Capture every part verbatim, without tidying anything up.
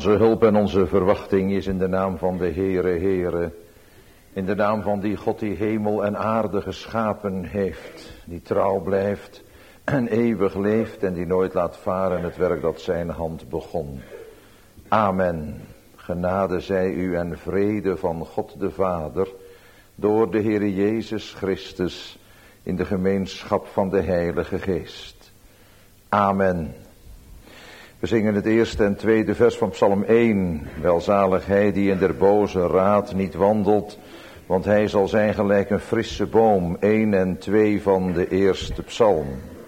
Onze hulp en onze verwachting is in de naam van de Heere, Heere. In de naam van die God die hemel en aarde geschapen heeft. Die trouw blijft en eeuwig leeft en die nooit laat varen het werk dat zijn hand begon. Amen. Genade zij u en vrede van God de Vader door de Heere Jezus Christus in de gemeenschap van de Heilige Geest. Amen. We zingen het eerste en tweede vers van Psalm één. Welzalig hij die in der boze raad niet wandelt, want hij zal zijn gelijk een frisse boom. één en twee van de eerste psalm.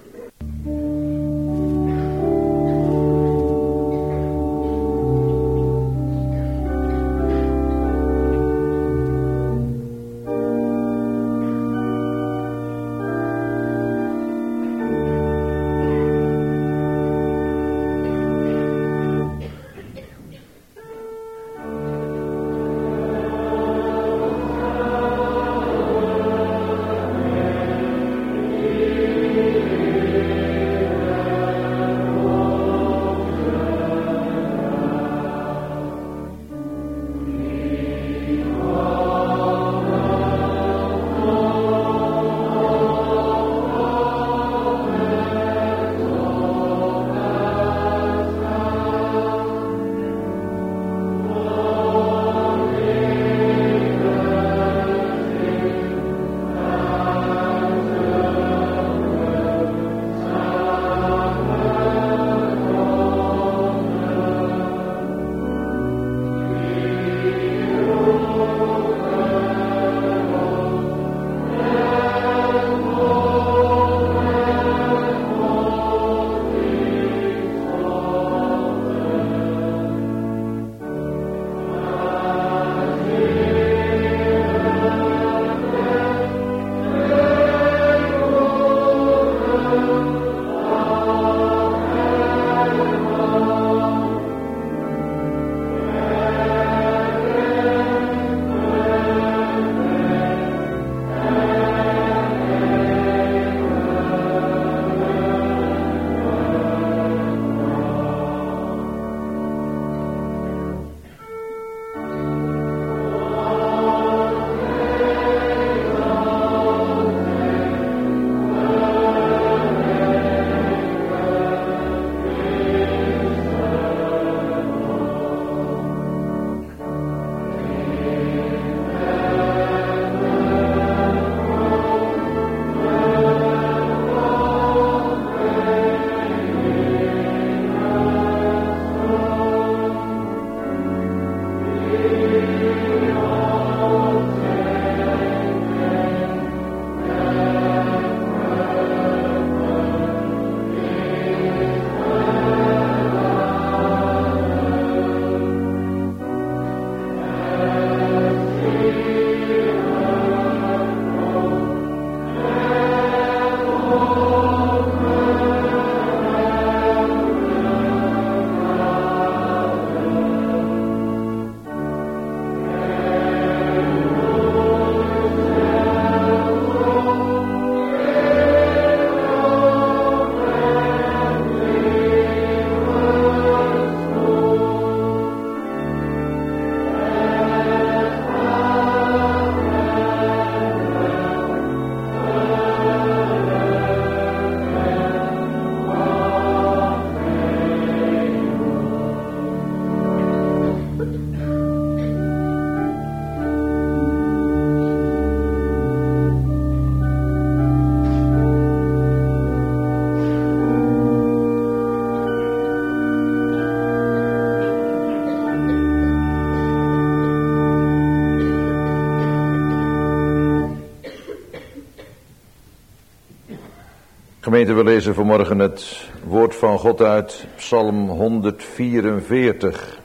Gemeente, we lezen vanmorgen het woord van God uit Psalm honderdvierenveertig.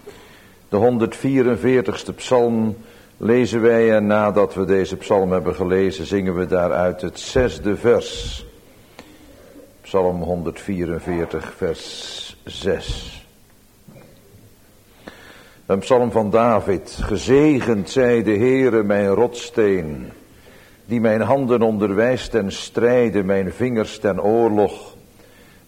De honderdvierenveertigste psalm lezen wij en nadat we deze psalm hebben gelezen zingen we daaruit het zesde vers. Psalm honderdvierenveertig vers zes. Een psalm van David. Gezegend zij de Heere mijn rotssteen, die mijn handen onderwijst ten strijde, mijn vingers ten oorlog.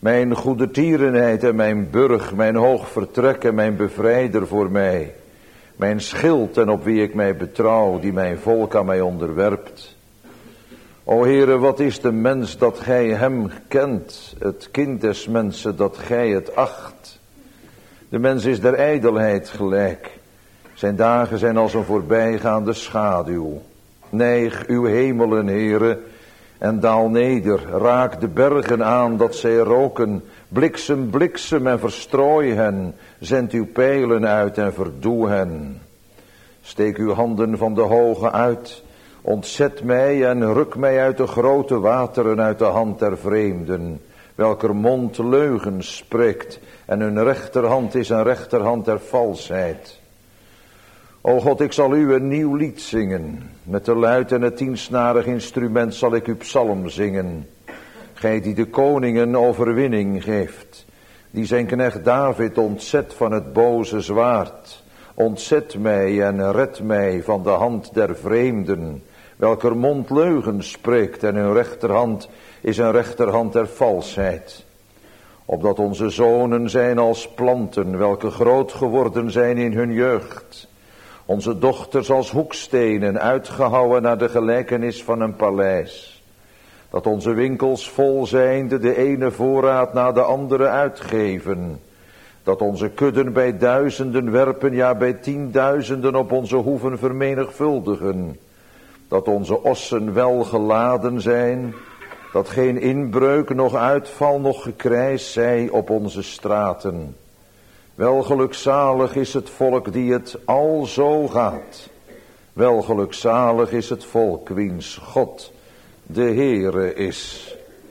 Mijn goede tierenheid en mijn burg, mijn hoog vertrek en mijn bevrijder voor mij. Mijn schild en op wie ik mij betrouw, die mijn volk aan mij onderwerpt. O Heere, wat is de mens dat gij hem kent, het kind des mensen dat gij het acht. De mens is der ijdelheid gelijk. Zijn dagen zijn als een voorbijgaande schaduw. Neig uw hemelen, Heere, en daal neder. Raak de bergen aan dat zij roken. Bliksem, bliksem en verstrooi hen. Zend uw pijlen uit en verdoe hen. Steek uw handen van de hoge uit. Ontzet mij en ruk mij uit de grote wateren uit de hand der vreemden. Welker mond leugen spreekt en hun rechterhand is een rechterhand der valsheid. O God, ik zal u een nieuw lied zingen. Met de luid en het tiensnarig instrument zal ik uw psalm zingen. Gij die de koningen overwinning geeft. Die zijn knecht David ontzet van het boze zwaard. Ontzet mij en red mij van de hand der vreemden. Welker mond leugen spreekt en hun rechterhand is een rechterhand der valsheid. Opdat onze zonen zijn als planten, welke groot geworden zijn in hun jeugd. Onze dochters als hoekstenen, uitgehouwen naar de gelijkenis van een paleis. Dat onze winkels vol zijnde de ene voorraad na de andere uitgeven. Dat onze kudden bij duizenden werpen, ja bij tienduizenden op onze hoeven vermenigvuldigen. Dat onze ossen wel geladen zijn. Dat geen inbreuk, nog uitval, nog gekrijs zij op onze straten. Wel gelukzalig is het volk die het al zo gaat. Wel gelukzalig is het volk wiens God de Heere is.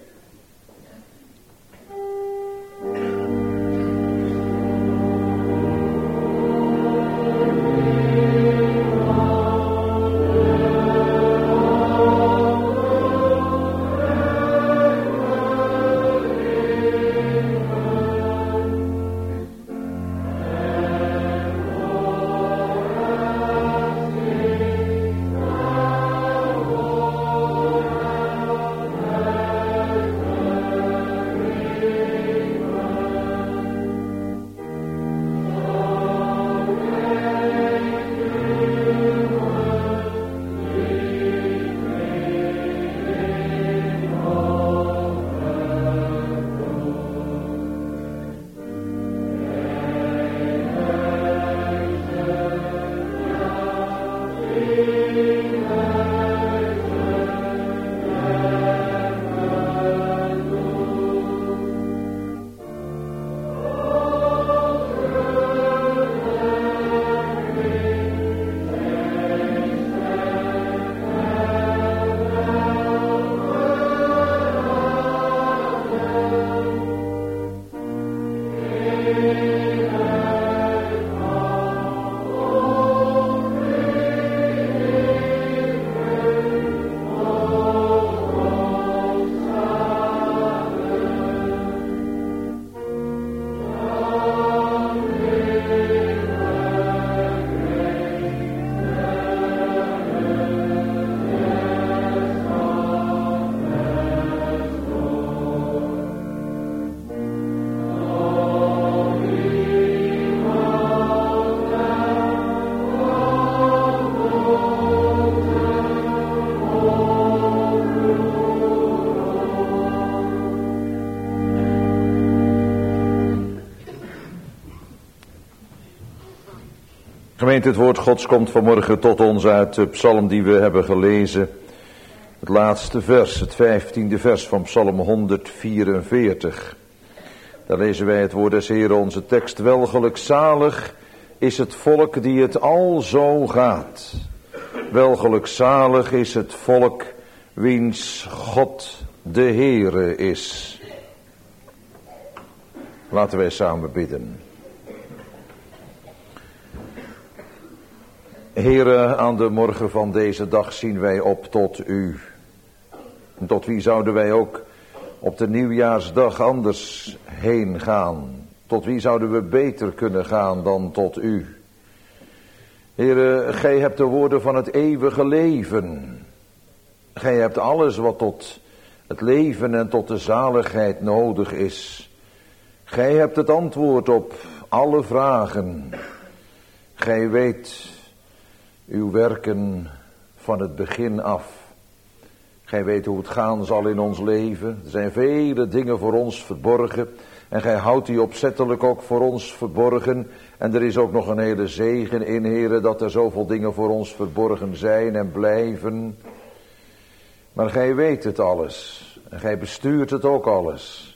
Gemeente, het woord Gods komt vanmorgen tot ons uit de psalm die we hebben gelezen. Het laatste vers, het vijftiende vers van psalm honderdvierenveertig. Daar lezen wij het woord des Heeren, onze tekst. Wel gelukzalig is het volk die het al zo gaat. Wel gelukzalig is het volk wiens God de Heere is. Laten wij samen bidden. Heere, aan de morgen van deze dag zien wij op tot u. En tot wie zouden wij ook op de nieuwjaarsdag anders heen gaan? Tot wie zouden we beter kunnen gaan dan tot u? Heere, gij hebt de woorden van het eeuwige leven. Gij hebt alles wat tot het leven en tot de zaligheid nodig is. Gij hebt het antwoord op alle vragen. Gij weet uw werken van het begin af. Gij weet hoe het gaan zal in ons leven. Er zijn vele dingen voor ons verborgen. En gij houdt die opzettelijk ook voor ons verborgen. En er is ook nog een hele zegen in, Heere, dat er zoveel dingen voor ons verborgen zijn en blijven. Maar gij weet het alles. En gij bestuurt het ook alles.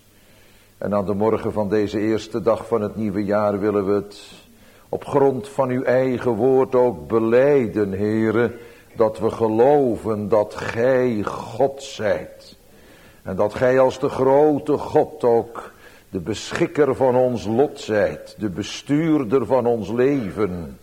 En aan de morgen van deze eerste dag van het nieuwe jaar willen we het op grond van uw eigen woord ook belijden, Heere, dat we geloven dat gij God zijt. En dat gij als de grote God ook de beschikker van ons lot zijt, de bestuurder van ons leven.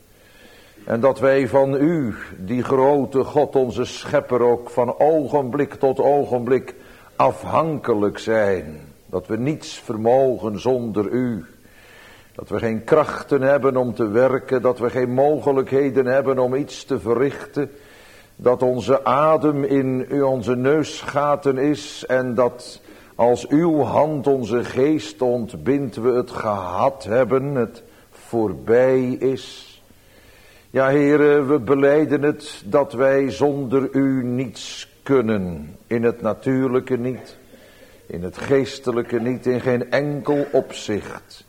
En dat wij van u, die grote God, onze schepper, ook van ogenblik tot ogenblik afhankelijk zijn. Dat we niets vermogen zonder u. Dat we geen krachten hebben om te werken, dat we geen mogelijkheden hebben om iets te verrichten. Dat onze adem in onze neusgaten is en dat als uw hand onze geest ontbindt we het gehad hebben, het voorbij is. Ja, Heere, we belijden het dat wij zonder u niets kunnen. In het natuurlijke niet, in het geestelijke niet, in geen enkel opzicht.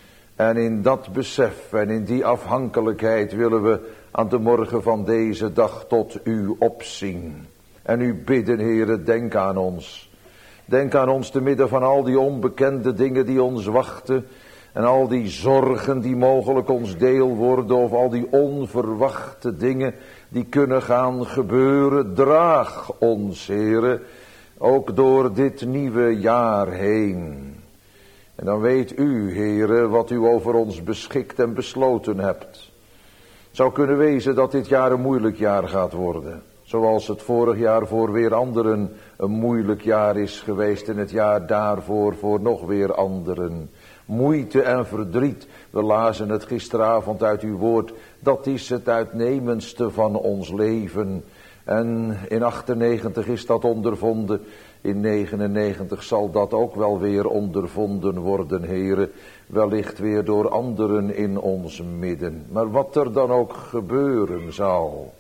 En in dat besef en in die afhankelijkheid willen we aan de morgen van deze dag tot u opzien. En u bidden, Heere, denk aan ons. Denk aan ons te midden van al die onbekende dingen die ons wachten. En al die zorgen die mogelijk ons deel worden. Of al die onverwachte dingen die kunnen gaan gebeuren. Draag ons, Heere, ook door dit nieuwe jaar heen. En dan weet u, Heere, wat u over ons beschikt en besloten hebt. Het zou kunnen wezen dat dit jaar een moeilijk jaar gaat worden. Zoals het vorig jaar voor weer anderen een moeilijk jaar is geweest. En het jaar daarvoor voor nog weer anderen. Moeite en verdriet, we lazen het gisteravond uit uw woord. Dat is het uitnemendste van ons leven. En in achtennegentig is dat ondervonden. In negenennegentig zal dat ook wel weer ondervonden worden, Heere. Wellicht weer door anderen in ons midden. Maar wat er dan ook gebeuren zal.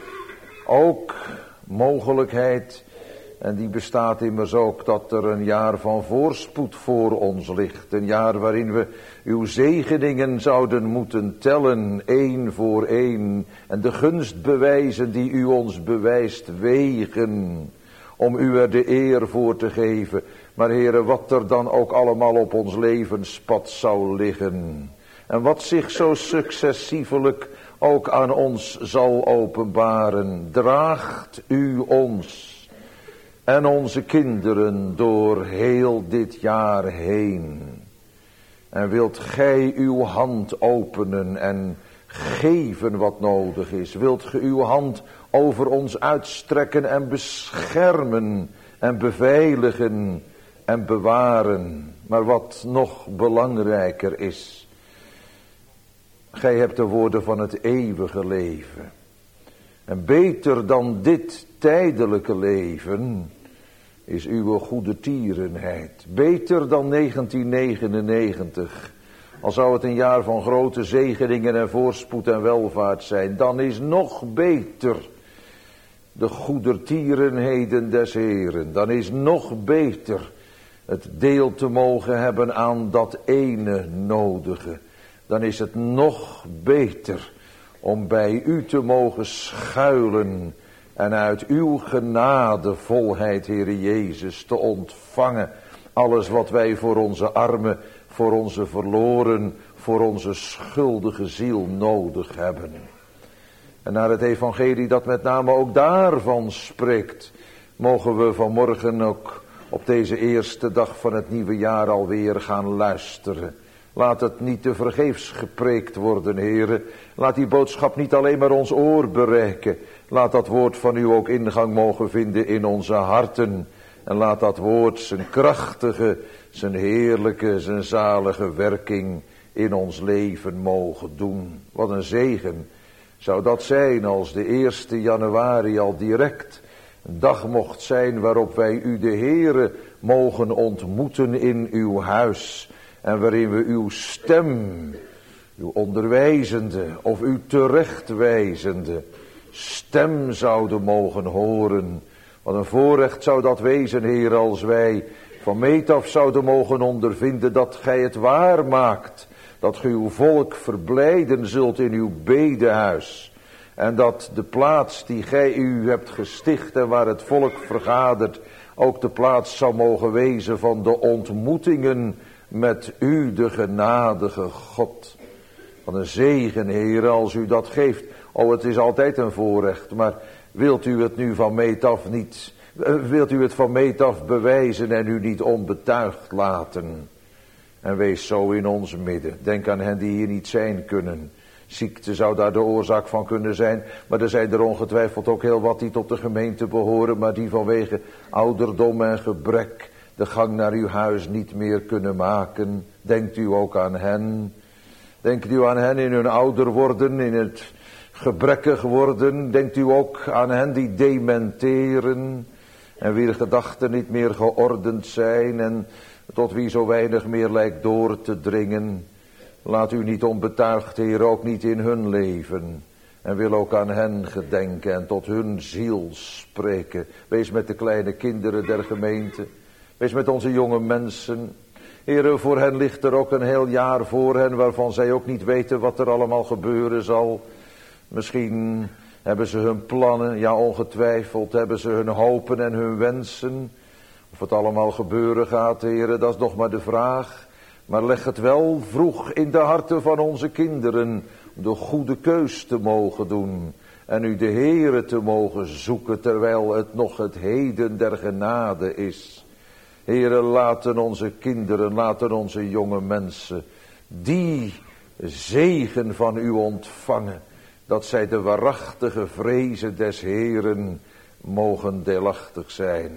Ook mogelijkheid, en die bestaat immers ook, dat er een jaar van voorspoed voor ons ligt. Een jaar waarin we uw zegeningen zouden moeten tellen, één voor één. En de gunstbewijzen die u ons bewijst wegen, om u er de eer voor te geven. Maar Heere, wat er dan ook allemaal op ons levenspad zou liggen. En wat zich zo successievelijk ook aan ons zal openbaren. Draagt u ons en onze kinderen door heel dit jaar heen. En wilt gij uw hand openen en geven wat nodig is. Wilt ge uw hand over ons uitstrekken en beschermen en beveiligen en bewaren. Maar wat nog belangrijker is. Gij hebt de woorden van het eeuwige leven. En beter dan dit tijdelijke leven is uw goede tierenheid. Beter dan negentien negenennegentig. Al zou het een jaar van grote zegeningen en voorspoed en welvaart zijn. Dan is nog beter de goedertierenheden des Heeren. Dan is nog beter het deel te mogen hebben aan dat ene nodige. Dan is het nog beter om bij u te mogen schuilen en uit uw genadevolheid, Heere Jezus, te ontvangen alles wat wij voor onze armen, voor onze verloren, voor onze schuldige ziel nodig hebben. En naar het evangelie dat met name ook daarvan spreekt, mogen we vanmorgen ook op deze eerste dag van het nieuwe jaar alweer gaan luisteren. Laat het niet te vergeefs gepreekt worden, Heere. Laat die boodschap niet alleen maar ons oor bereiken. Laat dat woord van u ook ingang mogen vinden in onze harten. En laat dat woord zijn krachtige, zijn heerlijke, zijn zalige werking in ons leven mogen doen. Wat een zegen zou dat zijn als de eerste januari al direct Een dag mocht zijn waarop wij u de Heere mogen ontmoeten in uw huis. En waarin we uw stem, uw onderwijzende of uw terechtwijzende stem zouden mogen horen. Wat een voorrecht zou dat wezen, Heer, als wij van meet af zouden mogen ondervinden dat gij het waar maakt. Dat gij uw volk verblijden zult in uw bedehuis. En dat de plaats die gij u hebt gesticht en waar het volk vergadert, ook de plaats zou mogen wezen van de ontmoetingen met u, de genadige God. Wat een zegen, Heer, als u dat geeft. Oh, het is altijd een voorrecht, maar wilt u het nu van meet af niet, wilt u het van meet af bewijzen en u niet onbetuigd laten? En wees zo in ons midden. Denk aan hen die hier niet zijn kunnen. Ziekte zou daar de oorzaak van kunnen zijn. Maar er zijn er ongetwijfeld ook heel wat die tot de gemeente behoren. Maar die vanwege ouderdom en gebrek de gang naar uw huis niet meer kunnen maken. Denkt u ook aan hen. Denkt u aan hen in hun ouder worden, in het gebrekkig worden. Denkt u ook aan hen die dementeren. En wier gedachten niet meer geordend zijn. En tot wie zo weinig meer lijkt door te dringen. Laat u niet onbetuigd, Heer, ook niet in hun leven. En wil ook aan hen gedenken en tot hun ziel spreken. Wees met de kleine kinderen der gemeente. Wees met onze jonge mensen. Heer, voor hen ligt er ook een heel jaar voor hen, waarvan zij ook niet weten wat er allemaal gebeuren zal. Misschien hebben ze hun plannen, ja ongetwijfeld hebben ze hun hopen en hun wensen. Of het allemaal gebeuren gaat, Heer, dat is nog maar de vraag. Maar leg het wel vroeg in de harten van onze kinderen om de goede keus te mogen doen. En u de Heere te mogen zoeken terwijl het nog het heden der genade is. Heere, laten onze kinderen, laten onze jonge mensen die zegen van u ontvangen. Dat zij de waarachtige vrezen des Heeren mogen deelachtig zijn.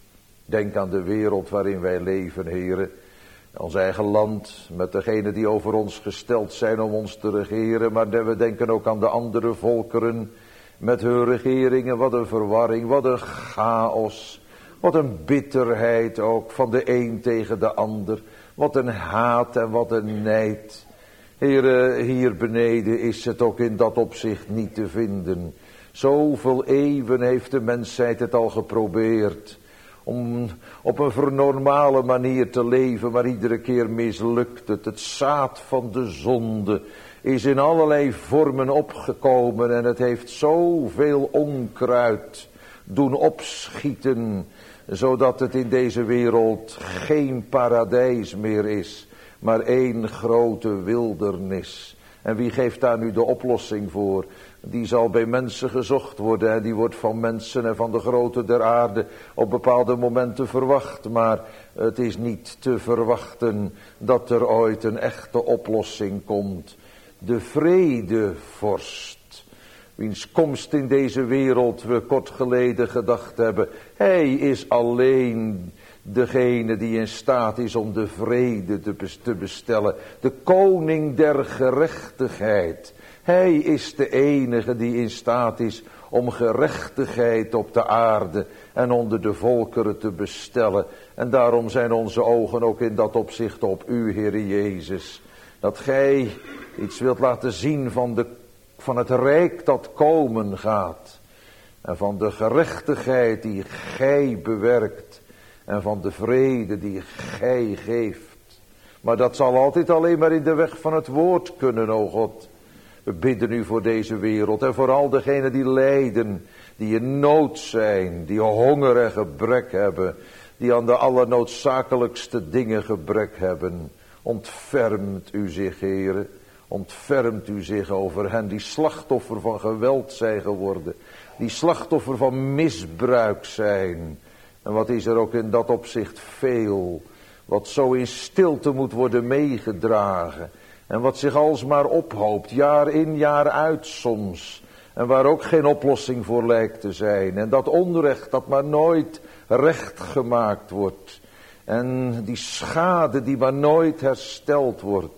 Denk aan de wereld waarin wij leven, Heere. Ons eigen land, met degenen die over ons gesteld zijn om ons te regeren. Maar we denken ook aan de andere volkeren met hun regeringen. Wat een verwarring, wat een chaos. Wat een bitterheid ook van de een tegen de ander. Wat een haat en wat een nijd. Heere, hier beneden is het ook in dat opzicht niet te vinden. Zoveel eeuwen heeft de mensheid het al geprobeerd. Om op een vernormale manier te leven, maar iedere keer mislukt het. Het zaad van de zonde is in allerlei vormen opgekomen en het heeft zoveel onkruid doen opschieten, zodat het in deze wereld geen paradijs meer is, maar één grote wildernis. En wie geeft daar nu de oplossing voor? Die zal bij mensen gezocht worden en die wordt van mensen en van de grootte der aarde op bepaalde momenten verwacht. Maar het is niet te verwachten dat er ooit een echte oplossing komt. De vredevorst, wiens komst in deze wereld we kort geleden gedacht hebben. Hij is alleen degene die in staat is om de vrede te bestellen. De koning der gerechtigheid. Hij is de enige die in staat is om gerechtigheid op de aarde en onder de volkeren te bestellen. En daarom zijn onze ogen ook in dat opzicht op u, Heere Jezus. Dat gij iets wilt laten zien van, de, van het rijk dat komen gaat. En van de gerechtigheid die gij bewerkt. En van de vrede die gij geeft. Maar dat zal altijd alleen maar in de weg van het woord kunnen, o God. We bidden u voor deze wereld en vooral degenen die lijden, die in nood zijn, die honger en gebrek hebben, die aan de allernoodzakelijkste dingen gebrek hebben. Ontfermt u zich, Heere, ontfermt u zich over hen die slachtoffer van geweld zijn geworden, die slachtoffer van misbruik zijn. En wat is er ook in dat opzicht veel, wat zo in stilte moet worden meegedragen. En wat zich alsmaar ophoopt, jaar in jaar uit soms. En waar ook geen oplossing voor lijkt te zijn. En dat onrecht dat maar nooit recht gemaakt wordt. En die schade die maar nooit hersteld wordt.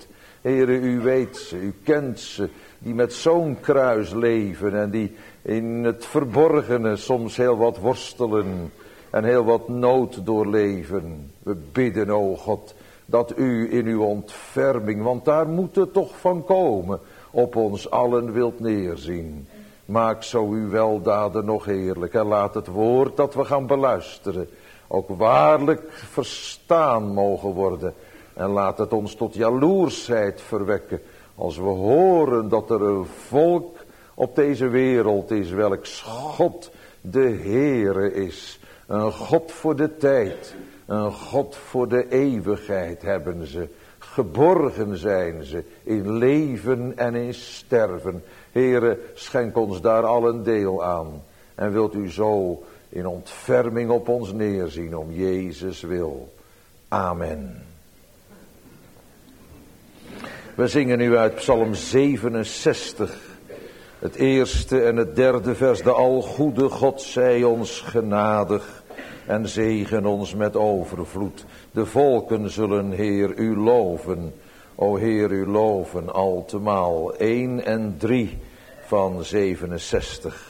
Heere, u weet ze, u kent ze, die met zo'n kruis leven en die in het verborgene soms heel wat worstelen en heel wat nood doorleven. We bidden, o God, dat u in uw ontferming, want daar moet het toch van komen, op ons allen wilt neerzien. Maak zo uw weldaden nog heerlijk en laat het woord dat we gaan beluisteren ook waarlijk verstaan mogen worden. En laat het ons tot jaloersheid verwekken als we horen dat er een volk op deze wereld is welks God de Heere is. Een God voor de tijd, een God voor de eeuwigheid hebben ze. Geborgen zijn ze in leven en in sterven. Heere, schenk ons daar al een deel aan. En wilt u zo in ontferming op ons neerzien om Jezus wil. Amen. We zingen nu uit Psalm zevenenzestig. Het eerste en het derde vers. De algoede God zij ons genadig en zegen ons met overvloed. De volken zullen, Heer, u loven. O Heer, u loven altemaal. één en drie van zevenenzestig.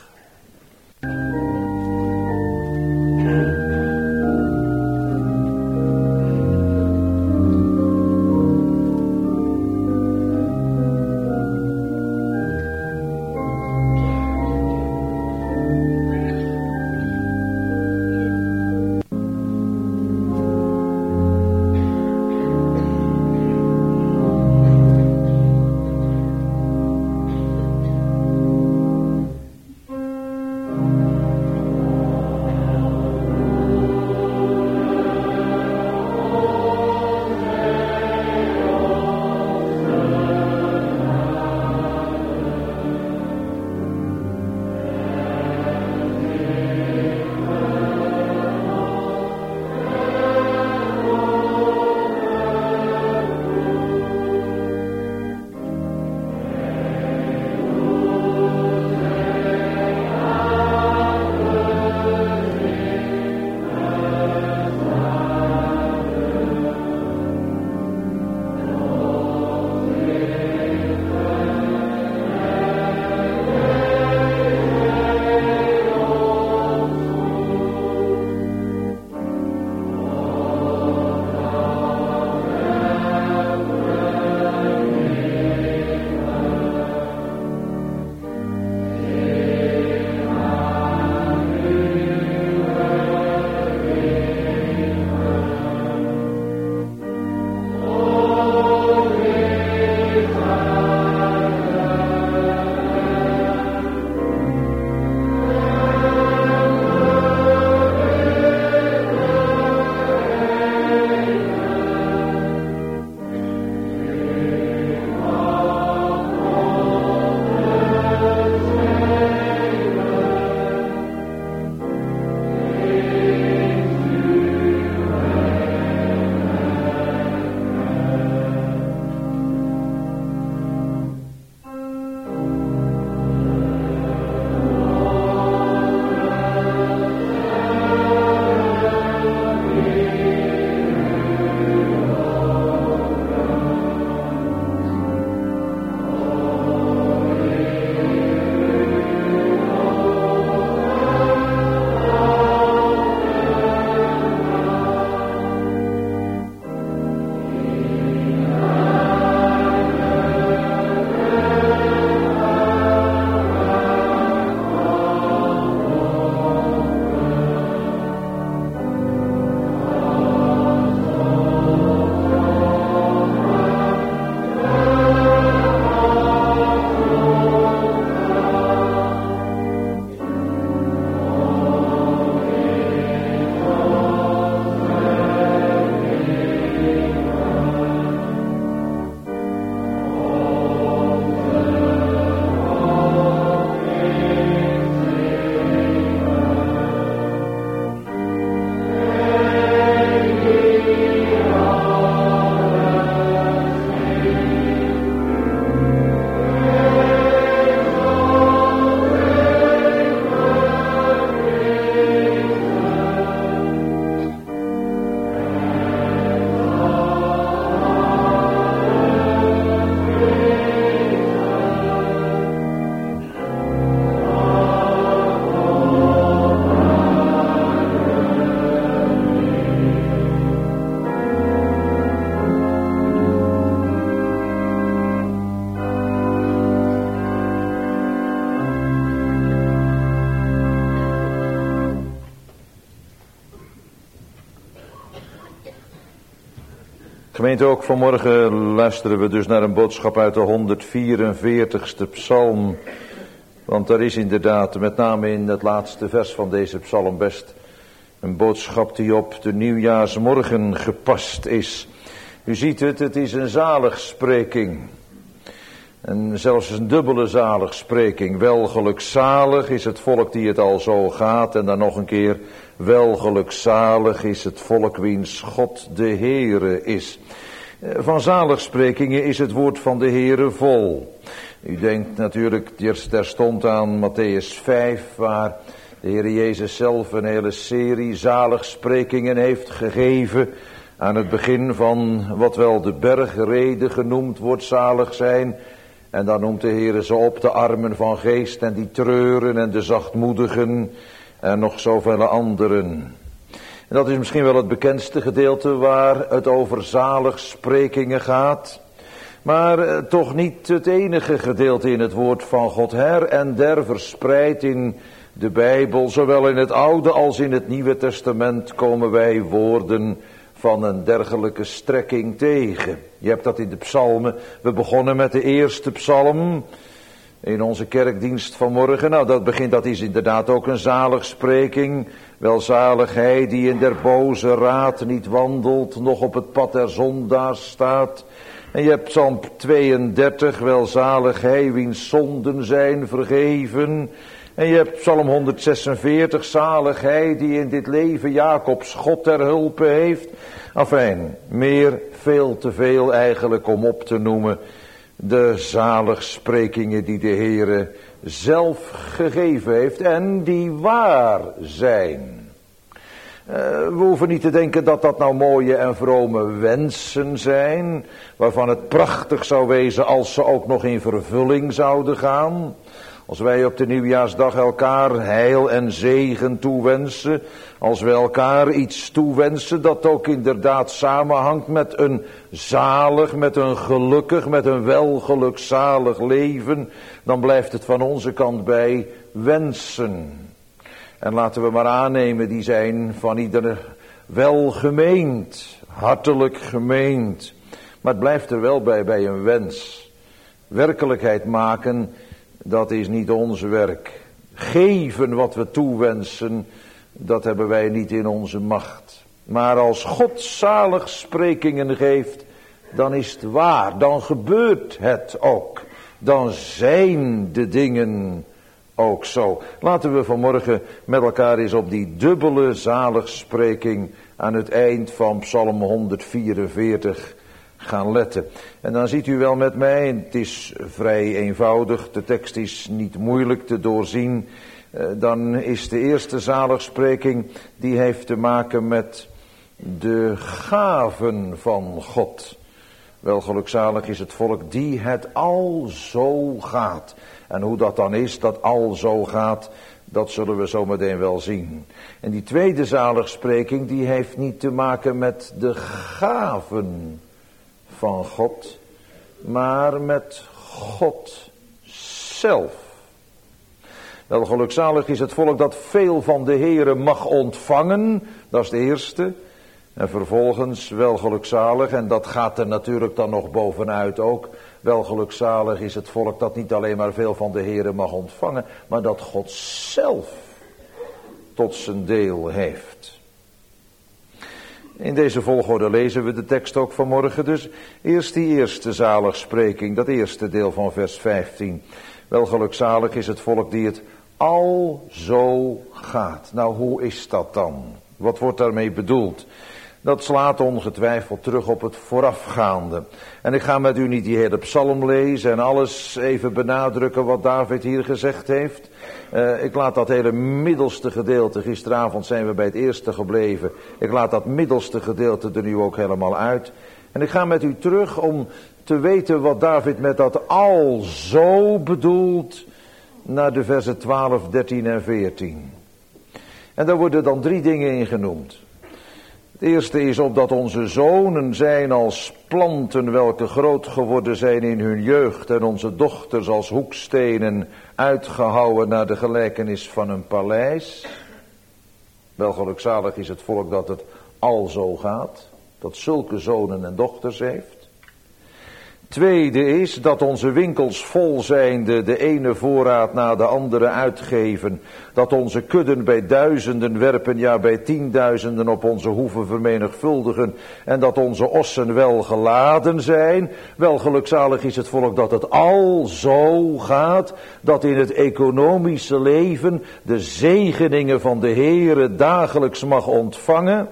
Gemeente, ook vanmorgen luisteren we dus naar een boodschap uit de honderdvierenveertigste psalm. Want er is inderdaad, met name in het laatste vers van deze psalm, best een boodschap die op de nieuwjaarsmorgen gepast is. U ziet het, het is een zaligspreking. En zelfs een dubbele zaligspreking. Welgelukzalig is het volk die het al zo gaat. En dan nog een keer, welgelukzalig is het volk wiens God de Heere is. Van zaligsprekingen is het woord van de Heere vol. U denkt natuurlijk eerst terstond aan Matthäus vijf, waar de Heere Jezus zelf een hele serie zaligsprekingen heeft gegeven. Aan het begin van wat wel de bergrede genoemd wordt, zalig zijn. En dan noemt de Heere ze op, de armen van geest en die treuren en de zachtmoedigen en nog zoveel anderen. En dat is misschien wel het bekendste gedeelte waar het over zaligsprekingen gaat. Maar eh, toch niet het enige gedeelte in het woord van God. Her en der verspreid in de Bijbel, zowel in het Oude als in het Nieuwe Testament, komen wij woorden van een dergelijke strekking tegen. Je hebt dat in de psalmen. We begonnen met de eerste psalm in onze kerkdienst vanmorgen. Nou, dat begint, dat is inderdaad ook een zaligspreking. Welzalig hij die in der boze raad niet wandelt, nog op het pad der zondaars staat. En je hebt psalm tweeëndertig, welzalig hij wiens zonden zijn vergeven. En je hebt psalm honderdzesenveertig, zalig hij die in dit leven Jacobs God ter hulpe heeft. Afijn, meer, veel te veel eigenlijk om op te noemen. De zaligsprekingen die de Heere zelf gegeven heeft en die waar zijn. Uh, we hoeven niet te denken dat dat nou mooie en vrome wensen zijn, waarvan het prachtig zou wezen als ze ook nog in vervulling zouden gaan. Als wij op de nieuwjaarsdag elkaar heil en zegen toewensen, als we elkaar iets toewensen dat ook inderdaad samenhangt met een zalig, met een gelukkig, met een welgelukzalig leven, dan blijft het van onze kant bij wensen. En laten we maar aannemen, die zijn van ieder welgemeend, hartelijk gemeend. Maar het blijft er wel bij, bij een wens. Werkelijkheid maken, dat is niet ons werk. Geven wat we toewensen, dat hebben wij niet in onze macht. Maar als God zaligsprekingen geeft, dan is het waar. Dan gebeurt het ook. Dan zijn de dingen ook zo. Laten we vanmorgen met elkaar eens op die dubbele zaligspreking aan het eind van psalm honderdvierenveertig gaan letten. En dan ziet u wel met mij, het is vrij eenvoudig, de tekst is niet moeilijk te doorzien. Dan is de eerste zaligspreking, die heeft te maken met de gaven van God. Welgelukzalig is het volk die het al zo gaat. En hoe dat dan is, dat al zo gaat, dat zullen we zo meteen wel zien. En die tweede zaligspreking, die heeft niet te maken met de gaven van God, maar met God zelf. Welgelukzalig is het volk dat veel van de Heere mag ontvangen, dat is de eerste. En vervolgens welgelukzalig, en dat gaat er natuurlijk dan nog bovenuit ook. Welgelukzalig is het volk dat niet alleen maar veel van de Heere mag ontvangen, maar dat God zelf tot zijn deel heeft. In deze volgorde lezen we de tekst ook vanmorgen dus. Eerst die eerste zaligspreking, dat eerste deel van vers vijftien. Welgelukzalig is het volk die het al zo gaat. Nou, hoe is dat dan? Wat wordt daarmee bedoeld? Dat slaat ongetwijfeld terug op het voorafgaande. En ik ga met u niet die hele psalm lezen en alles even benadrukken wat David hier gezegd heeft. Uh, ik laat dat hele middelste gedeelte, gisteravond zijn we bij het eerste gebleven. Ik laat dat middelste gedeelte er nu ook helemaal uit. En ik ga met u terug om te weten wat David met dat al zo bedoelt naar de versen twaalf, dertien en veertien. En daar worden dan drie dingen in genoemd. Het eerste is opdat onze zonen zijn als planten welke groot geworden zijn in hun jeugd en onze dochters als hoekstenen uitgehouwen naar de gelijkenis van een paleis. Welgelukzalig is het volk dat het al zo gaat. dat zulke zonen en dochters heeft. Tweede is dat onze winkels vol zijnde de ene voorraad na de andere uitgeven. Dat onze kudden bij duizenden werpen, ja bij tienduizenden op onze hoeven vermenigvuldigen. En dat onze ossen wel geladen zijn. Wel gelukzalig is het volk dat het al zo gaat. Dat in het economische leven de zegeningen van de Heere dagelijks mag ontvangen.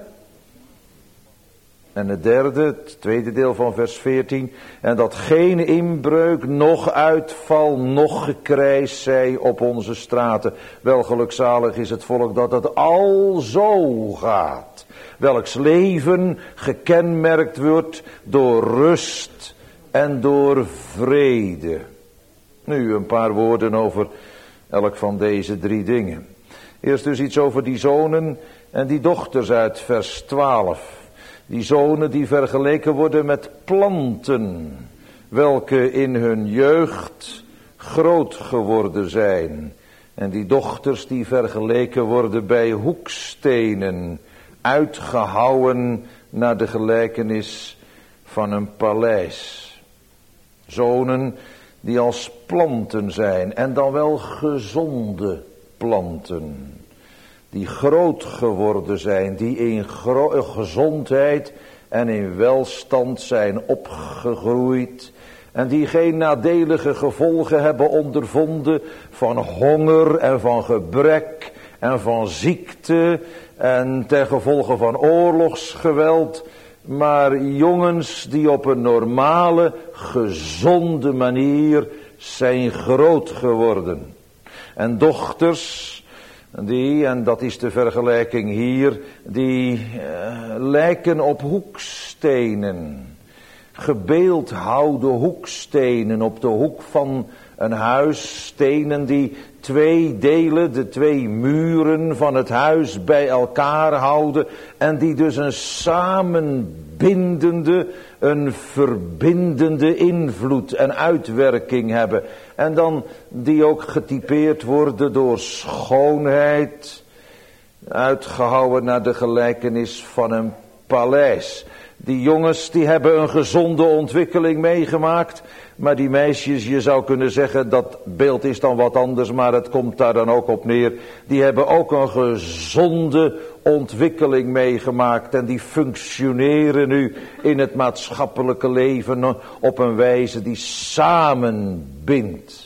En het derde, het tweede deel van vers veertien. En dat geen inbreuk, noch uitval, noch gekrijs zij op onze straten. Wel gelukzalig is het volk dat het al zo gaat. Welks leven gekenmerkt wordt door rust en door vrede. Nu een paar woorden over elk van deze drie dingen. Eerst dus iets over die zonen en die dochters uit vers twaalf. Die zonen die vergeleken worden met planten, welke in hun jeugd groot geworden zijn. En die dochters die vergeleken worden bij hoekstenen, uitgehouwen naar de gelijkenis van een paleis. Zonen die als planten zijn en dan wel gezonde planten. Die groot geworden zijn, die in gro- gezondheid en in welstand zijn opgegroeid. En die geen nadelige gevolgen hebben ondervonden van honger en van gebrek en van ziekte en ten gevolge van oorlogsgeweld. Maar jongens die op een normale, gezonde manier zijn groot geworden. En dochters die, en dat is de vergelijking hier, die uh, lijken op hoekstenen. Gebeeldhouwde hoekstenen op de hoek van een huis. Stenen die twee delen, de twee muren van het huis bij elkaar houden. En die dus een samenbindende, een verbindende invloed en uitwerking hebben. En dan die ook getypeerd worden door schoonheid, uitgehouwen naar de gelijkenis van een paleis. Die jongens die hebben een gezonde ontwikkeling meegemaakt, maar die meisjes, je zou kunnen zeggen, dat beeld is dan wat anders, maar het komt daar dan ook op neer. Die hebben ook een gezonde ontwikkeling meegemaakt en die functioneren nu in het maatschappelijke leven op een wijze die samenbindt.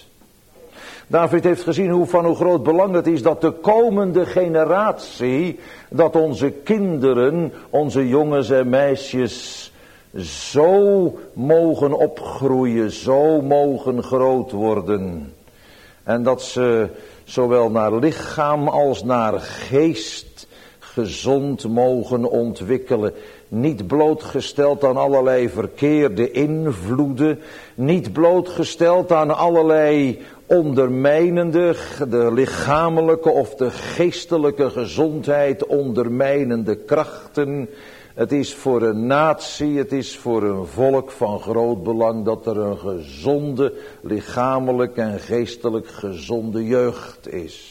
David heeft gezien hoe van hoe groot belang het is dat de komende generatie, dat onze kinderen, onze jongens en meisjes zo mogen opgroeien, zo mogen groot worden. En dat ze zowel naar lichaam als naar geest gezond mogen ontwikkelen. Niet blootgesteld aan allerlei verkeerde invloeden. Niet blootgesteld aan allerlei ondermijnende, de lichamelijke of de geestelijke gezondheid ondermijnende krachten. Het is voor een natie, het is voor een volk van groot belang dat er een gezonde, lichamelijk en geestelijk gezonde jeugd is.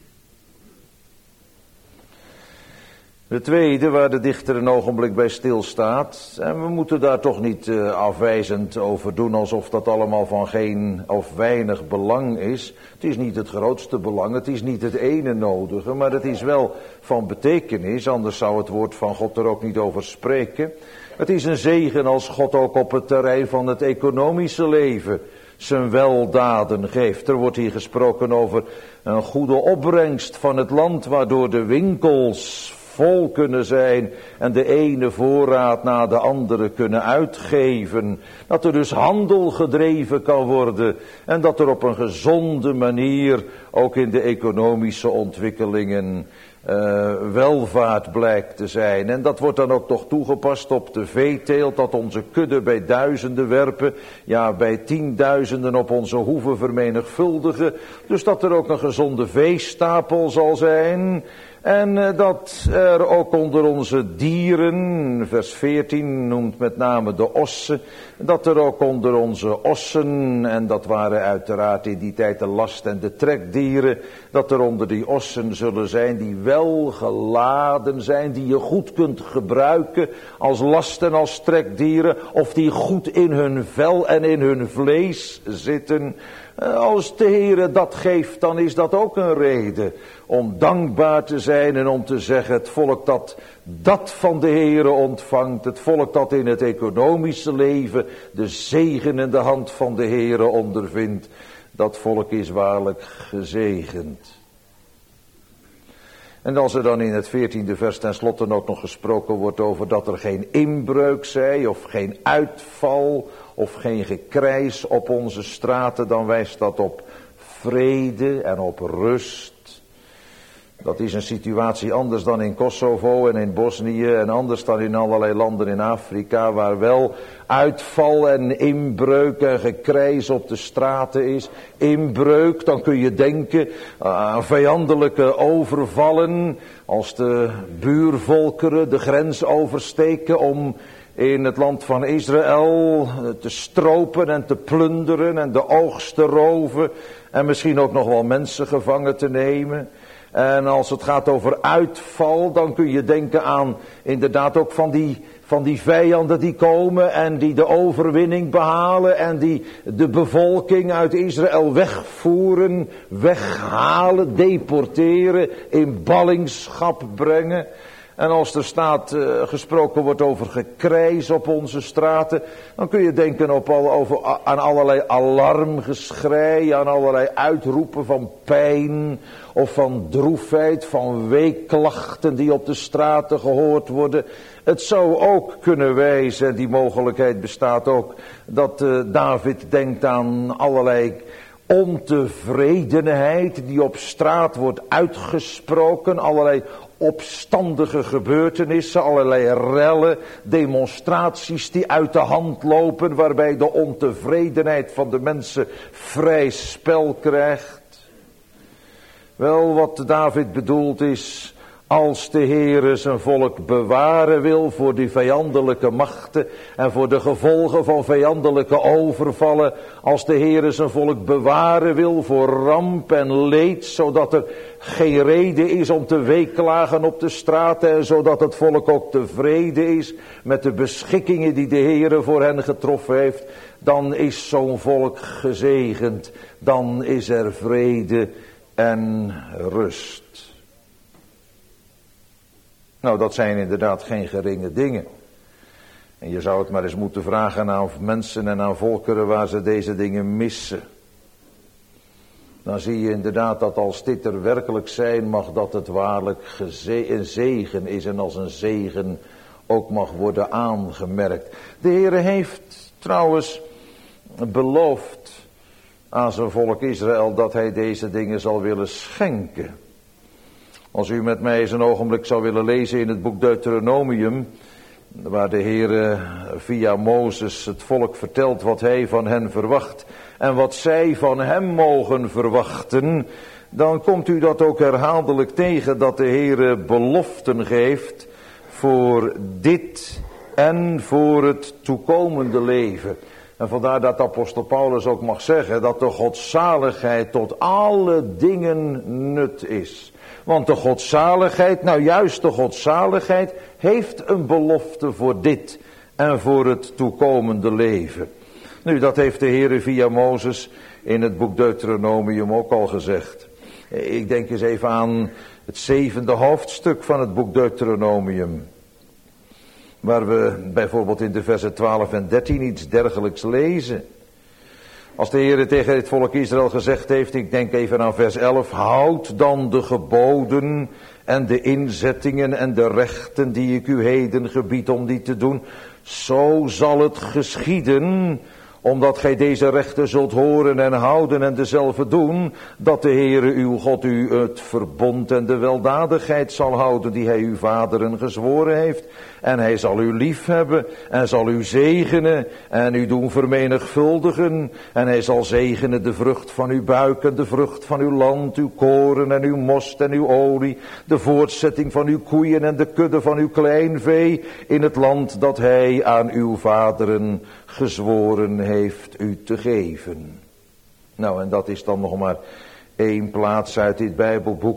De tweede, waar de dichter een ogenblik bij stilstaat, en we moeten daar toch niet uh, afwijzend over doen alsof dat allemaal van geen of weinig belang is. Het is niet het grootste belang, het is niet het ene nodige, maar het is wel van betekenis, anders zou het woord van God er ook niet over spreken. Het is een zegen als God ook op het terrein van het economische leven zijn weldaden geeft. Er wordt hier gesproken over een goede opbrengst van het land, waardoor de winkels vol kunnen zijn en de ene voorraad na de andere kunnen uitgeven. Dat er dus handel gedreven kan worden en dat er op een gezonde manier ook in de economische ontwikkelingen uh, welvaart blijkt te zijn. En dat wordt dan ook nog toegepast op de veeteelt, dat onze kudde bij duizenden werpen, ja bij tienduizenden op onze hoeven vermenigvuldigen. Dus dat er ook een gezonde veestapel zal zijn. En dat er ook onder onze dieren, vers veertien noemt met name de ossen, dat er ook onder onze ossen, en dat waren uiteraard in die tijd de last- en de trekdieren, dat er onder die ossen zullen zijn die welgeladen zijn, die je goed kunt gebruiken als last en als trekdieren, of die goed in hun vel en in hun vlees zitten. Als de Heere dat geeft, dan is dat ook een reden om dankbaar te zijn en om te zeggen, het volk dat dat van de Heere ontvangt, het volk dat in het economische leven de zegenende hand van de Heere ondervindt, dat volk is waarlijk gezegend. En als er dan in het veertiende vers tenslotte ook nog gesproken wordt over dat er geen inbreuk zij, of geen uitval, of geen gekrijs op onze straten, dan wijst dat op vrede en op rust. Dat is een situatie anders dan in Kosovo en in Bosnië en anders dan in allerlei landen in Afrika, waar wel uitval en inbreuk en gekrijs op de straten is. Inbreuk, dan kun je denken aan vijandelijke overvallen, als de buurvolkeren de grens oversteken om in het land van Israël te stropen en te plunderen en de oogst te roven en misschien ook nog wel mensen gevangen te nemen. En als het gaat over uitval, dan kun je denken aan inderdaad ook van die, van die vijanden die komen en die de overwinning behalen en die de bevolking uit Israël wegvoeren, weghalen, deporteren, in ballingschap brengen. En als er staat uh, gesproken wordt over gekrijs op onze straten, dan kun je denken op al, over, aan allerlei alarmgeschrei, aan allerlei uitroepen van pijn of van droefheid, van weeklachten die op de straten gehoord worden. Het zou ook kunnen wijzen, en die mogelijkheid bestaat ook, dat uh, David denkt aan allerlei ontevredenheid die op straat wordt uitgesproken, allerlei opstandige gebeurtenissen, allerlei rellen, demonstraties die uit de hand lopen, waarbij de ontevredenheid van de mensen vrij spel krijgt. Wel, wat David bedoelt is, als de Heere zijn volk bewaren wil voor die vijandelijke machten en voor de gevolgen van vijandelijke overvallen, als de Heere zijn volk bewaren wil voor ramp en leed, zodat er geen reden is om te weeklagen op de straten en zodat het volk ook tevreden is met de beschikkingen die de Heere voor hen getroffen heeft, dan is zo'n volk gezegend, dan is er vrede en rust. Nou, dat zijn inderdaad geen geringe dingen. En je zou het maar eens moeten vragen aan mensen en aan volkeren waar ze deze dingen missen. Dan zie je inderdaad dat als dit er werkelijk zijn mag, dat het waarlijk geze- een zegen is en als een zegen ook mag worden aangemerkt. De Heere heeft trouwens beloofd aan zijn volk Israël dat hij deze dingen zal willen schenken. Als u met mij eens een ogenblik zou willen lezen in het boek Deuteronomium, waar de Heere via Mozes het volk vertelt wat hij van hen verwacht en wat zij van hem mogen verwachten, dan komt u dat ook herhaaldelijk tegen, dat de Heere beloften geeft voor dit en voor het toekomende leven. En vandaar dat apostel Paulus ook mag zeggen dat de godzaligheid tot alle dingen nut is. Want de godzaligheid, nou juist de godzaligheid, heeft een belofte voor dit en voor het toekomende leven. Nu, dat heeft de Heere via Mozes in het boek Deuteronomium ook al gezegd. Ik denk eens even aan het zevende hoofdstuk van het boek Deuteronomium. Waar we bijvoorbeeld in de versen twaalf en dertien iets dergelijks lezen. Als de Heere tegen het volk Israël gezegd heeft, ik denk even aan vers elf, houd dan de geboden en de inzettingen en de rechten die ik u heden gebied om die te doen. Zo zal het geschieden, omdat gij deze rechten zult horen en houden en dezelfde doen, dat de Heere uw God u het verbond en de weldadigheid zal houden die hij uw vaderen gezworen heeft. En hij zal u lief hebben en zal u zegenen en u doen vermenigvuldigen. En hij zal zegenen de vrucht van uw buik en de vrucht van uw land, uw koren en uw most en uw olie, de voortzetting van uw koeien en de kudde van uw kleinvee in het land dat hij aan uw vaderen gezworen heeft u te geven. Nou, en dat is dan nog maar één plaats uit dit Bijbelboek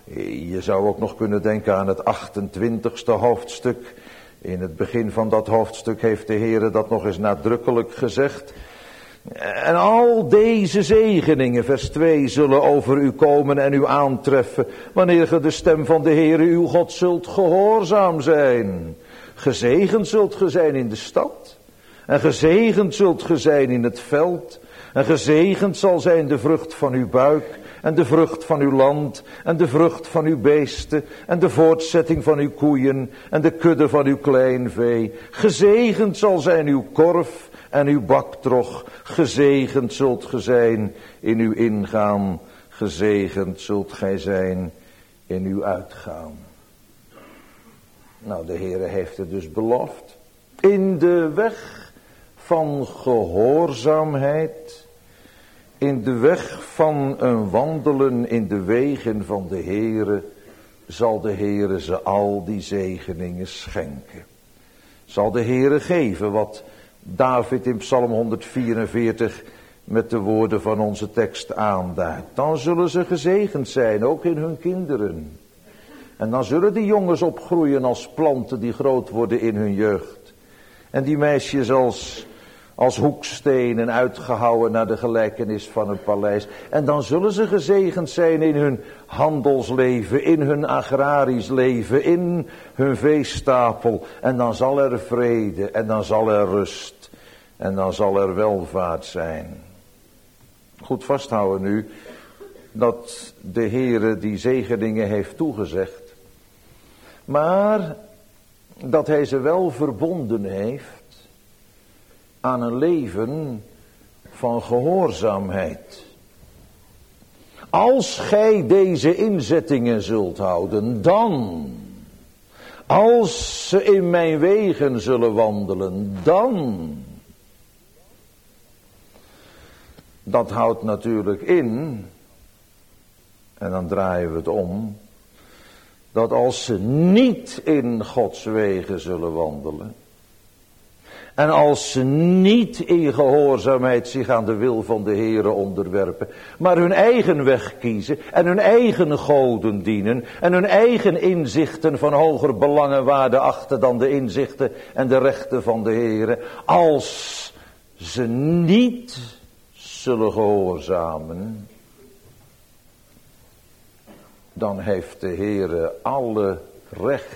Je zou ook nog kunnen denken aan het achtentwintigste hoofdstuk. In het begin van dat hoofdstuk heeft de Heer dat nog eens nadrukkelijk gezegd. En al deze zegeningen, vers twee, zullen over u komen en u aantreffen, wanneer ge de stem van de Heere uw God zult gehoorzaam zijn. Gezegend zult ge zijn in de stad, en gezegend zult ge zijn in het veld, en gezegend zal zijn de vrucht van uw buik, en de vrucht van uw land, en de vrucht van uw beesten, en de voortzetting van uw koeien, en de kudde van uw kleinvee. Gezegend zal zijn uw korf en uw baktrog. Gezegend zult ge zijn in uw ingaan, gezegend zult gij zijn in uw uitgaan. Nou, de Heere heeft het dus beloofd. In de weg van gehoorzaamheid, in de weg van een wandelen in de wegen van de Heere, zal de Heere ze al die zegeningen schenken. Zal de Heere geven wat David in Psalm honderdvierenveertig met de woorden van onze tekst aanduidt. Dan zullen ze gezegend zijn, ook in hun kinderen. En dan zullen die jongens opgroeien als planten die groot worden in hun jeugd. En die meisjes als, als hoekstenen uitgehouwen naar de gelijkenis van een paleis. En dan zullen ze gezegend zijn in hun handelsleven, in hun agrarisch leven, in hun veestapel. En dan zal er vrede, en dan zal er rust, en dan zal er welvaart zijn. Goed vasthouden nu dat de Heere die zegeningen heeft toegezegd, maar dat hij ze wel verbonden heeft aan een leven van gehoorzaamheid. Als gij deze inzettingen zult houden, dan, als ze in mijn wegen zullen wandelen, dan. Dat houdt natuurlijk in, en dan draaien we het om, dat als ze niet in Gods wegen zullen wandelen, en als ze niet in gehoorzaamheid zich aan de wil van de Heere onderwerpen, maar hun eigen weg kiezen en hun eigen goden dienen en hun eigen inzichten van hoger belang en waarde achten dan de inzichten en de rechten van de Heere, als ze niet zullen gehoorzamen, dan heeft de Heere alle recht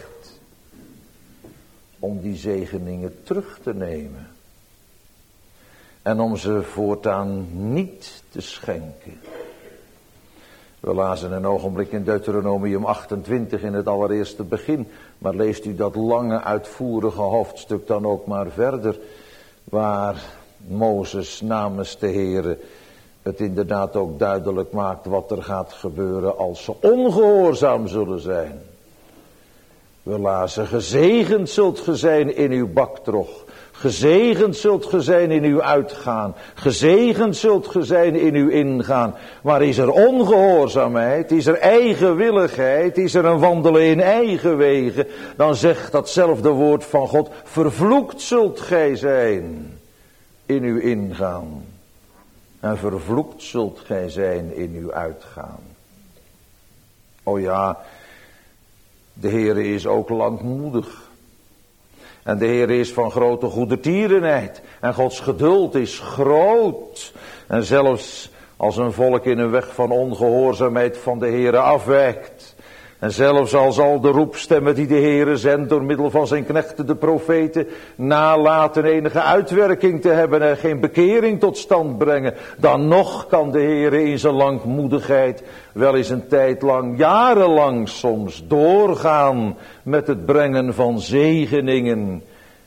om die zegeningen terug te nemen. En om ze voortaan niet te schenken. We lazen een ogenblik in Deuteronomium achtentwintig in het allereerste begin. Maar leest u dat lange uitvoerige hoofdstuk dan ook maar verder. Waar Mozes namens de Heere het inderdaad ook duidelijk maakt wat er gaat gebeuren als ze ongehoorzaam zullen zijn. We lazen, gezegend zult ge zijn in uw baktrog. Gezegend zult ge zijn in uw uitgaan. Gezegend zult ge zijn in uw ingaan. Maar is er ongehoorzaamheid, is er eigenwilligheid, is er een wandelen in eigen wegen, dan zegt datzelfde woord van God, vervloekt zult gij zijn in uw ingaan. En vervloekt zult gij zijn in uw uitgaan. O ja, de Heere is ook langmoedig. En de Heere is van grote goedertierenheid. En Gods geduld is groot. En zelfs als een volk in een weg van ongehoorzaamheid van de Heere afwijkt. En zelfs als al de roepstemmen die de Heere zendt door middel van zijn knechten de profeten nalaten enige uitwerking te hebben en geen bekering tot stand brengen, dan nog kan de Heere in zijn langmoedigheid wel eens een tijd lang, jarenlang soms, doorgaan met het brengen van zegeningen,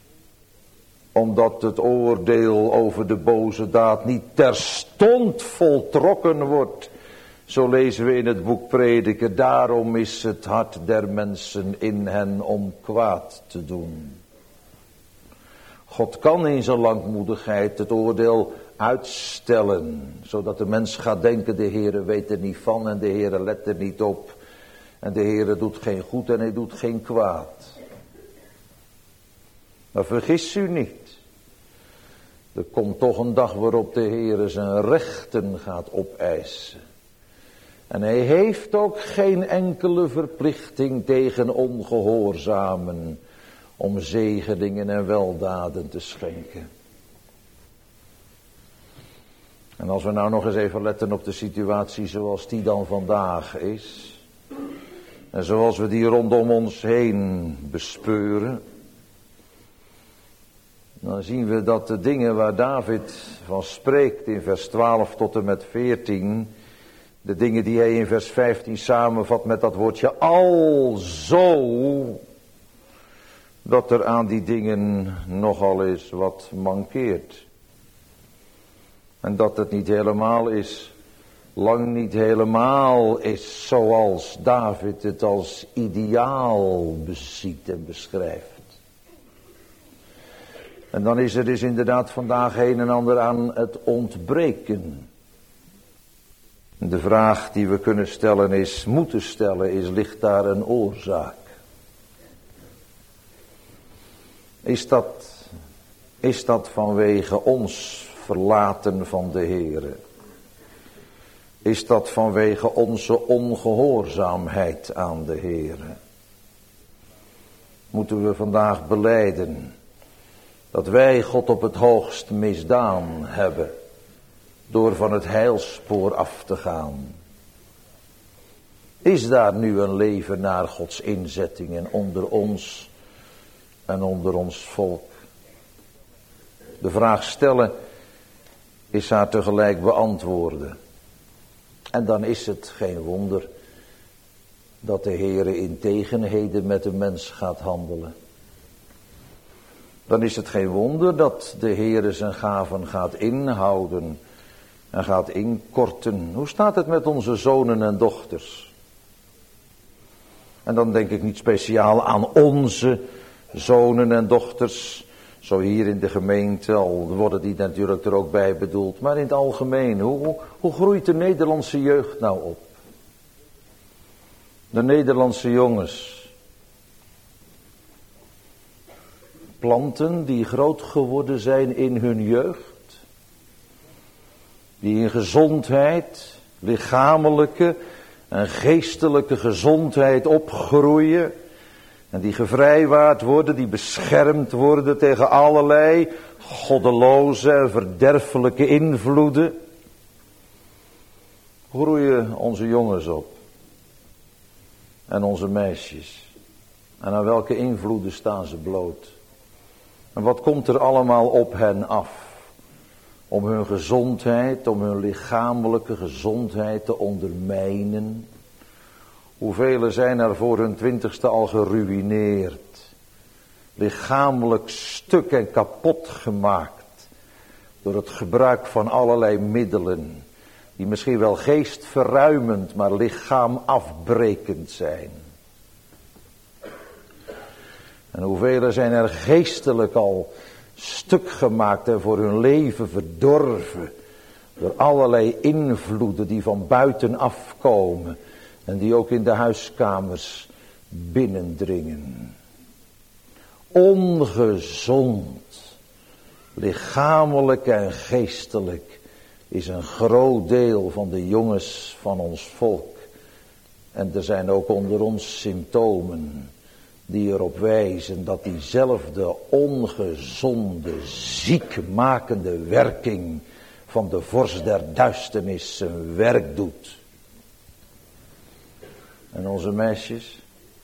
omdat het oordeel over de boze daad niet terstond voltrokken wordt. Zo lezen we in het boek Prediker, daarom is het hart der mensen in hen om kwaad te doen. God kan in zijn langmoedigheid het oordeel uitstellen, zodat de mens gaat denken, de Heere weet er niet van en de Heere let er niet op. En de Heere doet geen goed en hij doet geen kwaad. Maar vergis u niet, er komt toch een dag waarop de Heere zijn rechten gaat opeisen. En hij heeft ook geen enkele verplichting tegen ongehoorzamen om zegeningen en weldaden te schenken. En als we nou nog eens even letten op de situatie zoals die dan vandaag is. En zoals we die rondom ons heen bespeuren. Dan zien we dat de dingen waar David van spreekt in vers twaalf tot en met veertien. De dingen die hij in vers vijftien samenvat met dat woordje alzo. Dat er aan die dingen nogal eens wat mankeert. En dat het niet helemaal is, lang niet helemaal is zoals David het als ideaal beziet en beschrijft. En dan is er dus inderdaad vandaag een en ander aan het ontbreken. De vraag die we kunnen stellen is, moeten stellen is, ligt daar een oorzaak? Is dat, is dat vanwege ons verlaten van de Heere? Is dat vanwege onze ongehoorzaamheid aan de Heere? Moeten we vandaag belijden dat wij God op het hoogst misdaan hebben door van het heilspoor af te gaan? Is daar nu een leven naar Gods inzettingen onder ons en onder ons volk? De vraag stellen is haar tegelijk beantwoorden. En dan is het geen wonder dat de Heere in tegenheden met de mens gaat handelen. Dan is het geen wonder dat de Heere zijn gaven gaat inhouden en gaat inkorten. Hoe staat het met onze zonen en dochters? En dan denk ik niet speciaal aan onze zonen en dochters. Zo hier in de gemeente, al worden die natuurlijk er ook bij bedoeld. Maar in het algemeen, hoe, hoe groeit de Nederlandse jeugd nou op? De Nederlandse jongens. Planten die groot geworden zijn in hun jeugd. Die in gezondheid, lichamelijke en geestelijke gezondheid opgroeien. En die gevrijwaard worden, die beschermd worden tegen allerlei goddeloze en verderfelijke invloeden. Groeien onze jongens op. En onze meisjes. En aan welke invloeden staan ze bloot? En wat komt er allemaal op hen af? Om hun gezondheid, om hun lichamelijke gezondheid te ondermijnen. Hoeveel zijn er voor hun twintigste al geruïneerd. Lichamelijk stuk en kapot gemaakt. Door het gebruik van allerlei middelen. Die misschien wel geestverruimend, maar lichaam afbrekend zijn. En hoeveel zijn er geestelijk al stuk gemaakt en voor hun leven verdorven. Door allerlei invloeden die van buiten afkomen. En die ook in de huiskamers binnendringen. Ongezond, lichamelijk en geestelijk, is een groot deel van de jongens van ons volk. En er zijn ook onder ons symptomen die erop wijzen dat diezelfde ongezonde, ziekmakende werking van de vorst der duisternis zijn werk doet. En onze meisjes,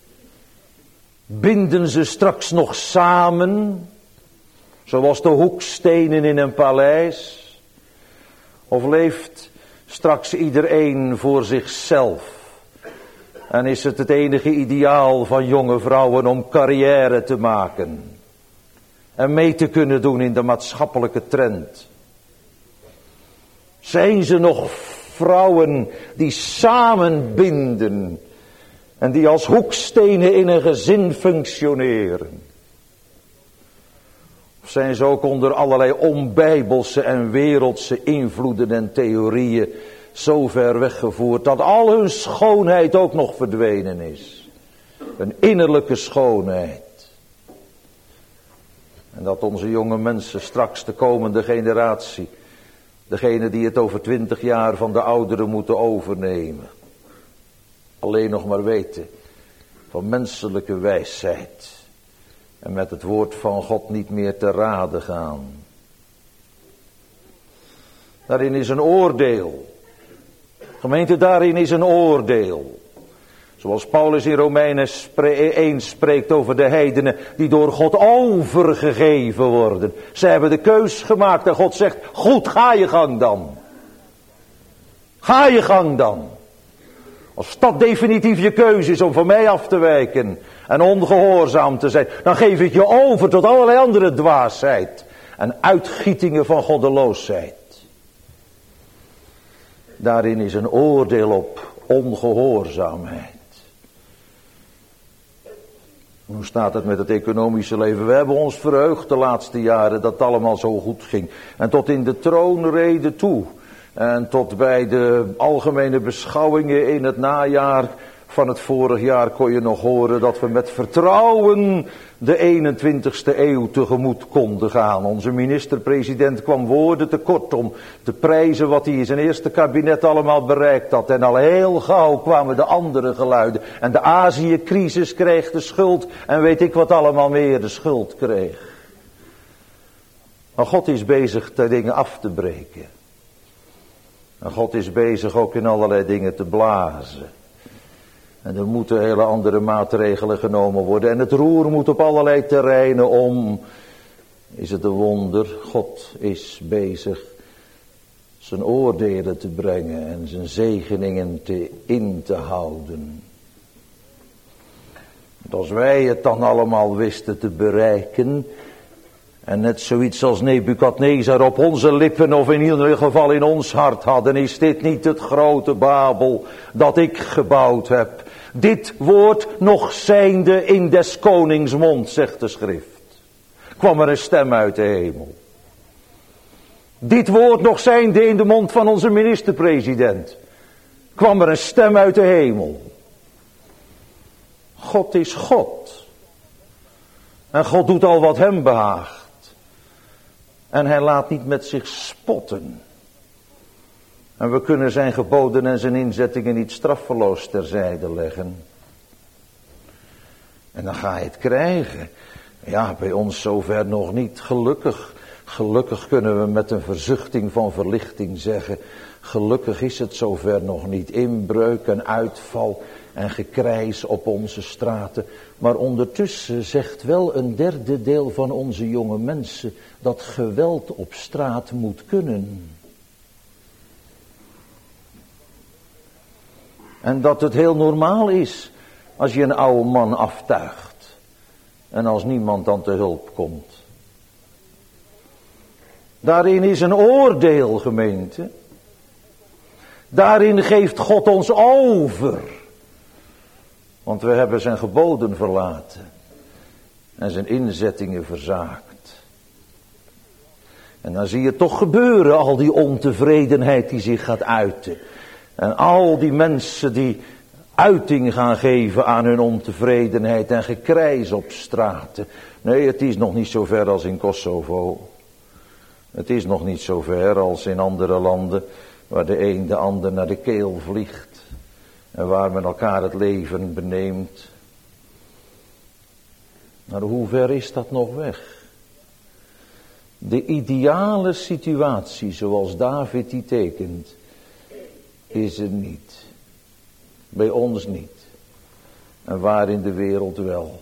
binden ze straks nog samen, zoals de hoekstenen in een paleis? Of leeft straks iedereen voor zichzelf? En is het het enige ideaal van jonge vrouwen om carrière te maken? En mee te kunnen doen in de maatschappelijke trend? Zijn ze nog vrouwen die samen binden en die als hoekstenen in een gezin functioneren? Of zijn ze ook onder allerlei onbijbelse en wereldse invloeden en theorieën zo ver weggevoerd dat al hun schoonheid ook nog verdwenen is? Een innerlijke schoonheid. En dat onze jonge mensen straks, de komende generatie, degene die het over twintig jaar van de ouderen moeten overnemen, alleen nog maar weten van menselijke wijsheid. En met het woord van God niet meer te raden gaan. Daarin is een oordeel. Gemeente, daarin is een oordeel. Zoals Paulus in Romeinen één spreekt over de heidenen die door God overgegeven worden. Ze hebben de keus gemaakt en God zegt, goed, ga je gang dan. Ga je gang dan. Als dat definitief je keuze is om van mij af te wijken en ongehoorzaam te zijn, dan geef ik je over tot allerlei andere dwaasheid en uitgietingen van goddeloosheid. Daarin is een oordeel op ongehoorzaamheid. Hoe staat het met het economische leven? We hebben ons verheugd de laatste jaren dat het allemaal zo goed ging. En tot in de troonrede toe. En tot bij de algemene beschouwingen in het najaar van het vorig jaar kon je nog horen dat we met vertrouwen de eenentwintigste eeuw tegemoet konden gaan. Onze minister-president kwam woorden tekort om te prijzen wat hij in zijn eerste kabinet allemaal bereikt had. En al heel gauw kwamen de andere geluiden. En de Azië-crisis kreeg de schuld en weet ik wat allemaal meer de schuld kreeg. Maar God is bezig de dingen af te breken. En God is bezig ook in allerlei dingen te blazen. En er moeten hele andere maatregelen genomen worden. En het roer moet op allerlei terreinen om. Is het een wonder? God is bezig zijn oordelen te brengen en zijn zegeningen te, in te houden. Want als wij het dan allemaal wisten te bereiken. En net zoiets als Nebukadnezar op onze lippen of in ieder geval in ons hart hadden. Is dit niet het grote Babel dat ik gebouwd heb? Dit woord nog zijnde in des konings mond, zegt de schrift. Kwam er een stem uit de hemel. Dit woord nog zijnde in de mond van onze minister-president. Kwam er een stem uit de hemel. God is God. En God doet al wat hem behaagt. En hij laat niet met zich spotten. En we kunnen zijn geboden en zijn inzettingen niet straffeloos terzijde leggen. En dan ga je het krijgen. Ja, bij ons zover nog niet. Gelukkig, gelukkig kunnen we met een verzuchting van verlichting zeggen. Gelukkig is het zover nog niet. Inbreuk en uitval en gekrijs op onze straten. Maar ondertussen zegt wel een derde deel van onze jonge mensen dat geweld op straat moet kunnen. En dat het heel normaal is als je een oude man aftuigt. En als niemand dan te hulp komt. Daarin is een oordeel, gemeente. Daarin geeft God ons over. Want we hebben zijn geboden verlaten. En zijn inzettingen verzaakt. En dan zie je toch gebeuren, al die ontevredenheid die zich gaat uiten. En al die mensen die uiting gaan geven aan hun ontevredenheid en gekrijs op straten. Nee, het is nog niet zo ver als in Kosovo. Het is nog niet zo ver als in andere landen waar de een de ander naar de keel vliegt. En waar men elkaar het leven beneemt. Maar hoe ver is dat nog weg? De ideale situatie zoals David die tekent, is er niet. Bij ons niet. En waar in de wereld wel.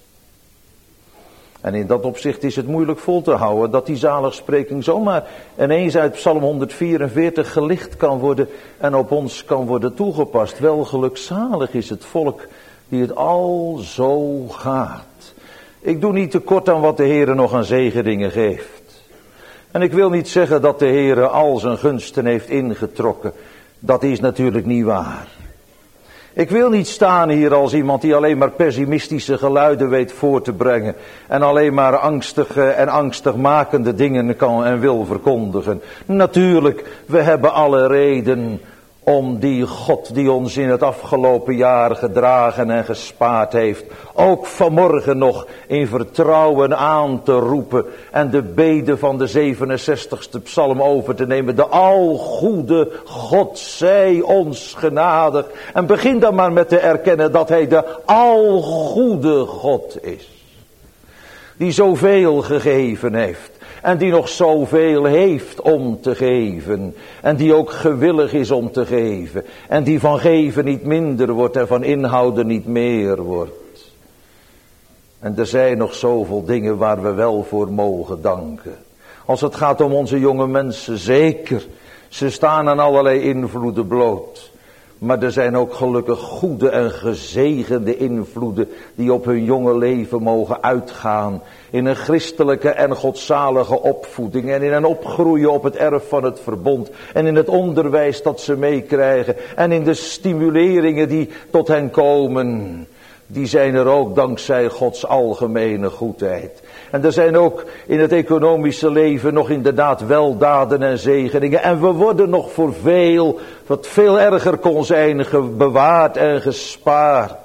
En in dat opzicht is het moeilijk vol te houden dat die zaligspreking zomaar ineens uit Psalm honderdvierenveertig gelicht kan worden en op ons kan worden toegepast. Wel gelukzalig is het volk die het al zo gaat. Ik doe niet tekort aan wat de Heere nog aan zegeningen geeft. En ik wil niet zeggen dat de Heere al zijn gunsten heeft ingetrokken. Dat is natuurlijk niet waar. Ik wil niet staan hier als iemand die alleen maar pessimistische geluiden weet voor te brengen. En alleen maar angstige en angstigmakende dingen kan en wil verkondigen. Natuurlijk, we hebben alle reden om die God die ons in het afgelopen jaar gedragen en gespaard heeft, ook vanmorgen nog in vertrouwen aan te roepen en de bede van de zevenenzestigste psalm over te nemen. De algoede God zij ons genadig. En begin dan maar met te erkennen dat hij de algoede God is. Die zoveel gegeven heeft. En die nog zoveel heeft om te geven. En die ook gewillig is om te geven. En die van geven niet minder wordt en van inhouden niet meer wordt. En er zijn nog zoveel dingen waar we wel voor mogen danken. Als het gaat om onze jonge mensen, zeker. Ze staan aan allerlei invloeden bloot. Maar er zijn ook gelukkig goede en gezegende invloeden die op hun jonge leven mogen uitgaan. In een christelijke en godzalige opvoeding en in een opgroeien op het erf van het verbond. En in het onderwijs dat ze meekrijgen en in de stimuleringen die tot hen komen. Die zijn er ook dankzij Gods algemene goedheid. En er zijn ook in het economische leven nog inderdaad weldaden en zegeningen. En we worden nog voor veel, wat veel erger kon zijn, bewaard en gespaard.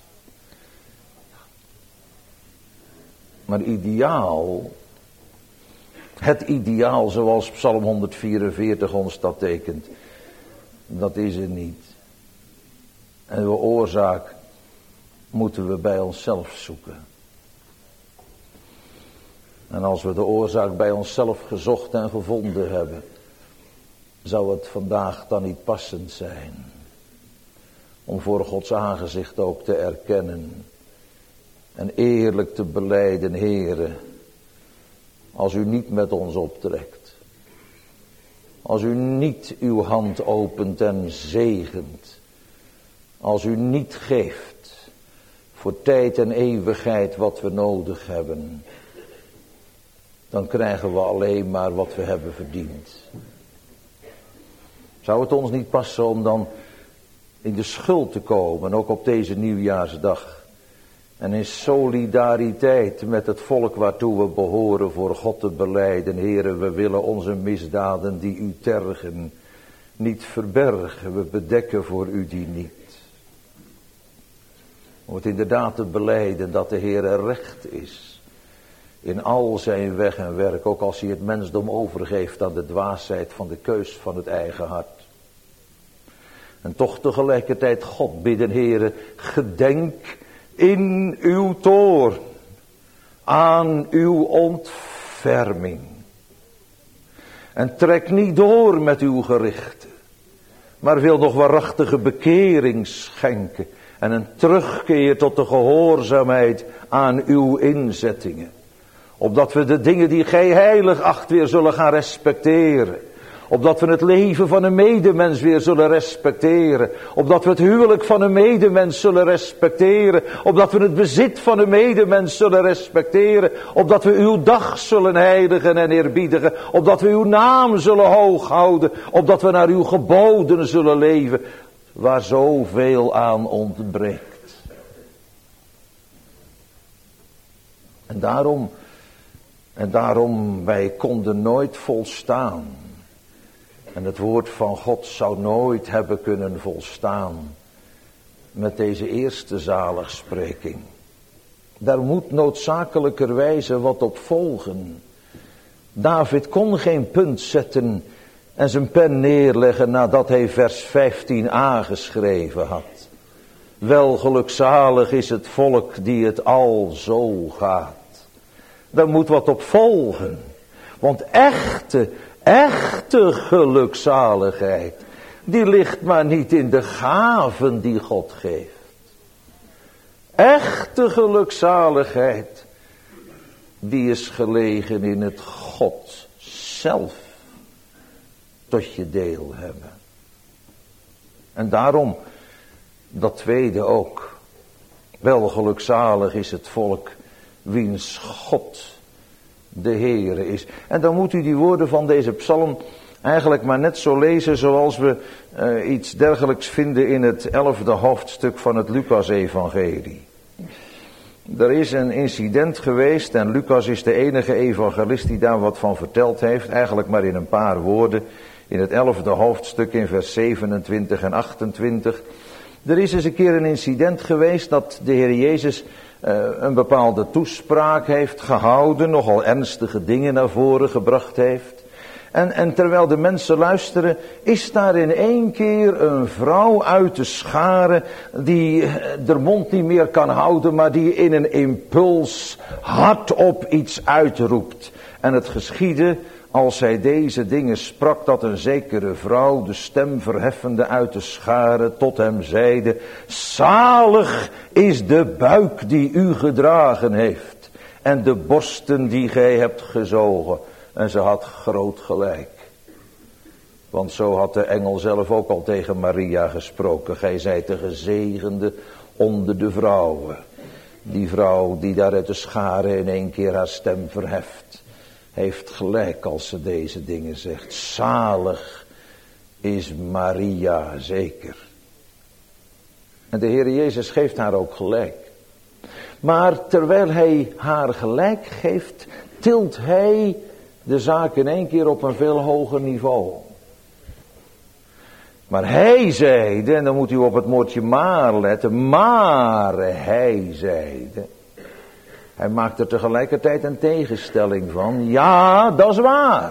Maar ideaal, het ideaal zoals Psalm honderdvierenveertig ons dat tekent, dat is er niet. En de oorzaak moeten we bij onszelf zoeken. En als we de oorzaak bij onszelf gezocht en gevonden hebben, zou het vandaag dan niet passend zijn om voor Gods aangezicht ook te erkennen en eerlijk te belijden: Heere, als u niet met ons optrekt, als u niet uw hand opent en zegent, als u niet geeft voor tijd en eeuwigheid wat we nodig hebben, dan krijgen we alleen maar wat we hebben verdiend. Zou het ons niet passen om dan in de schuld te komen, ook op deze nieuwjaarsdag, en in solidariteit met het volk waartoe we behoren voor God te belijden: Heere, we willen onze misdaden die u tergen niet verbergen, we bedekken voor u die niet. Om het inderdaad te belijden dat de Heere recht is in al zijn weg en werk, ook als hij het mensdom overgeeft aan de dwaasheid van de keus van het eigen hart. En toch tegelijkertijd God bidden: Heere, gedenk in uw toorn aan uw ontferming. En trek niet door met uw gerichten, maar wil nog waarachtige bekering schenken en een terugkeer tot de gehoorzaamheid aan uw inzettingen. Opdat we de dingen die gij heilig acht weer zullen gaan respecteren. Opdat we het leven van een medemens weer zullen respecteren. Opdat we het huwelijk van een medemens zullen respecteren. Opdat we het bezit van een medemens zullen respecteren. Opdat we uw dag zullen heiligen en eerbiedigen. Opdat we uw naam zullen hoog houden. Opdat we naar uw geboden zullen leven, waar zoveel aan ontbreekt. En daarom, en daarom wij konden nooit volstaan. En het woord van God zou nooit hebben kunnen volstaan met deze eerste zaligspreking. Daar moet noodzakelijkerwijze wat op volgen. David kon geen punt zetten en zijn pen neerleggen nadat hij vers vijftien aangeschreven had. Wel gelukzalig is het volk die het al zo gaat. Daar moet wat op volgen. Want echte, echte gelukzaligheid, die ligt maar niet in de gaven die God geeft. Echte gelukzaligheid, die is gelegen in het God zelf tot je deel hebben. En daarom, dat tweede ook, wel gelukzalig is het volk wiens God de Heere is. En dan moet u die woorden van deze psalm eigenlijk maar net zo lezen zoals we uh, iets dergelijks vinden in het elfde hoofdstuk van het Lucas-evangelie. Er is een incident geweest en Lucas is de enige evangelist die daar wat van verteld heeft, eigenlijk maar in een paar woorden. in het elfde hoofdstuk in vers zevenentwintig en achtentwintig. Er is eens een keer een incident geweest dat de Heer Jezus uh, een bepaalde toespraak heeft gehouden, nogal ernstige dingen naar voren gebracht heeft. En, en terwijl de mensen luisteren, is daar in één keer een vrouw uit de schare die de mond niet meer kan houden, maar die in een impuls hardop iets uitroept. En het geschiedde, als zij deze dingen sprak, dat een zekere vrouw, de stem verheffende uit de schare, tot hem zeide: zalig is de buik die u gedragen heeft en de borsten die gij hebt gezogen. En ze had groot gelijk. Want zo had de engel zelf ook al tegen Maria gesproken. Gij zijt de gezegende onder de vrouwen. Die vrouw die daar uit de schare in één keer haar stem verheft, heeft gelijk als ze deze dingen zegt. Zalig is Maria zeker. En de Heer Jezus geeft haar ook gelijk. Maar terwijl hij haar gelijk geeft, tilt hij de zaak in één keer op een veel hoger niveau. Maar hij zeide, en dan moet u op het woordje maar letten, maar hij zeide. Hij maakt er tegelijkertijd een tegenstelling van. Ja, dat is waar.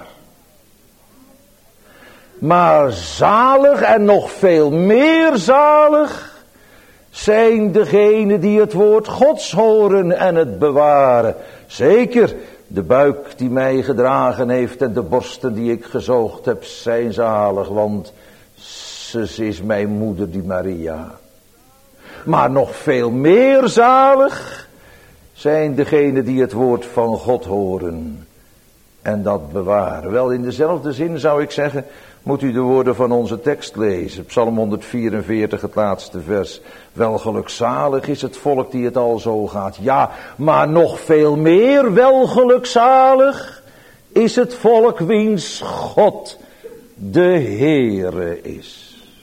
Maar zalig en nog veel meer zalig zijn degenen die het woord Gods horen en het bewaren. Zeker, de buik die mij gedragen heeft en de borsten die ik gezoogd heb zijn zalig, want ze is mijn moeder, die Maria. Maar nog veel meer zalig zijn degenen die het woord van God horen en dat bewaren. Wel, in dezelfde zin zou ik zeggen, moet u de woorden van onze tekst lezen. Psalm honderdvierenveertig, het laatste vers. Wel gelukzalig is het volk die het al zo gaat. Ja, maar nog veel meer wel gelukzalig is het volk wiens God de Heere is.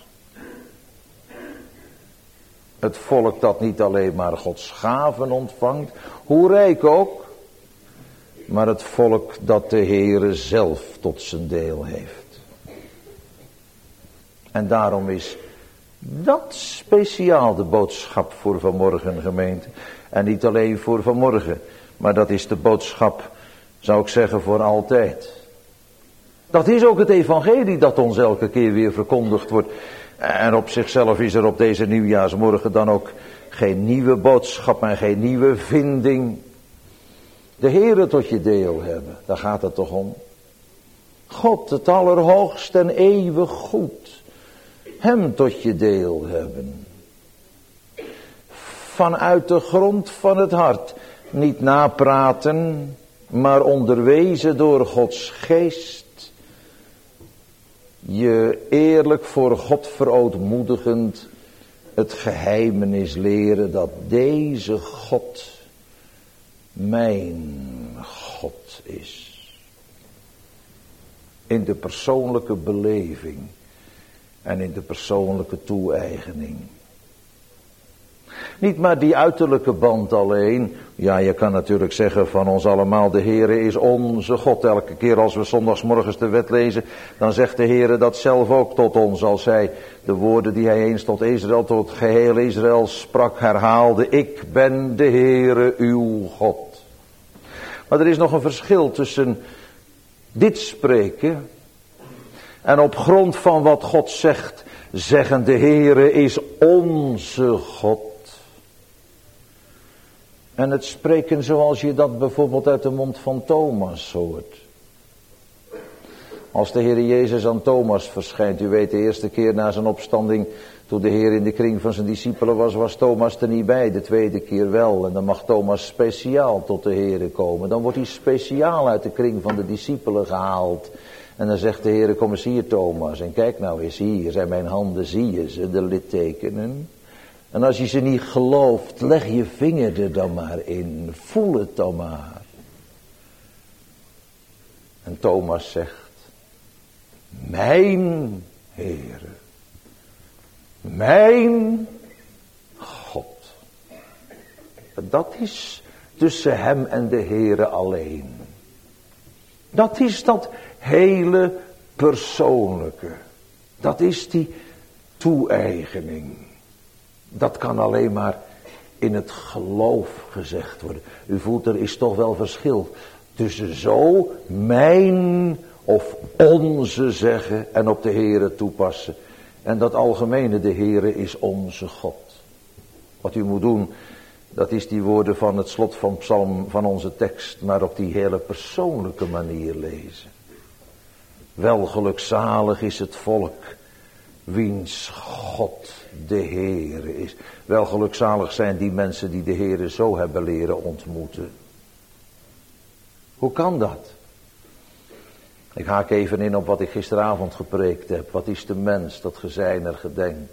Het volk dat niet alleen maar Gods gaven ontvangt, hoe rijk ook, maar het volk dat de Heere zelf tot zijn deel heeft. En daarom is dat speciaal de boodschap voor vanmorgen, gemeente. En niet alleen voor vanmorgen, maar dat is de boodschap, zou ik zeggen, voor altijd. Dat is ook het evangelie dat ons elke keer weer verkondigd wordt. En op zichzelf is er op deze nieuwjaarsmorgen dan ook geen nieuwe boodschap en geen nieuwe vinding. De Heere tot je deel hebben, daar gaat het toch om. God, het allerhoogst en eeuwig goed. Hem tot je deel hebben. Vanuit de grond van het hart. Niet napraten, maar onderwezen door Gods geest. Je eerlijk voor God verootmoedigend het geheimenis leren dat deze God mijn God is. In de persoonlijke beleving en in de persoonlijke toe-eigening. Niet maar die uiterlijke band alleen. Ja, je kan natuurlijk zeggen van ons allemaal, de Heere is onze God. Elke keer als we zondagsmorgens de wet lezen, dan zegt de Heere dat zelf ook tot ons. Als hij de woorden die hij eens tot Israël, tot geheel Israël sprak, herhaalde. Ik ben de Heere uw God. Maar er is nog een verschil tussen dit spreken en op grond van wat God zegt, zeggen de Heere is onze God. En het spreken zoals je dat bijvoorbeeld uit de mond van Thomas hoort. Als de Heer Jezus aan Thomas verschijnt, u weet de eerste keer na zijn opstanding, toen de Heer in de kring van zijn discipelen was, was Thomas er niet bij, de tweede keer wel. En dan mag Thomas speciaal tot de Heer komen. Dan wordt hij speciaal uit de kring van de discipelen gehaald. En dan zegt de Heer, kom eens hier Thomas, en kijk nou eens hier, zijn mijn handen, zie je ze, de littekenen. En als je ze niet gelooft, leg je vinger er dan maar in. Voel het dan maar. En Thomas zegt, mijn Heere, mijn God. Dat is tussen hem en de Heere alleen. Dat is dat hele persoonlijke. Dat is die toe-eigening. Dat kan alleen maar in het geloof gezegd worden. U voelt, er is toch wel verschil tussen zo mijn of onze zeggen en op de Heere toepassen. En dat algemene, de Heere is onze God. Wat u moet doen, dat is die woorden van het slot van psalm van onze tekst, maar op die hele persoonlijke manier lezen. Wel gelukzalig is het volk, wiens God de Heere is. Wel gelukzalig zijn die mensen die de Heere zo hebben leren ontmoeten. Hoe kan dat? Ik haak even in op wat ik gisteravond gepreekt heb. Wat is de mens dat ge zijner gedenkt?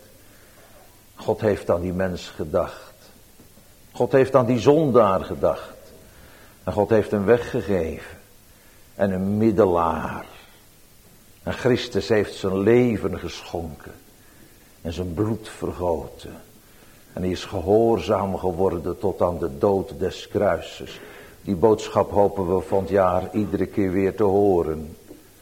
God heeft aan die mens gedacht. God heeft aan die zondaar gedacht. En God heeft een weg gegeven. En een middelaar. En Christus heeft zijn leven geschonken. En zijn bloed vergoten. En hij is gehoorzaam geworden tot aan de dood des kruises. Die boodschap hopen we van het jaar iedere keer weer te horen.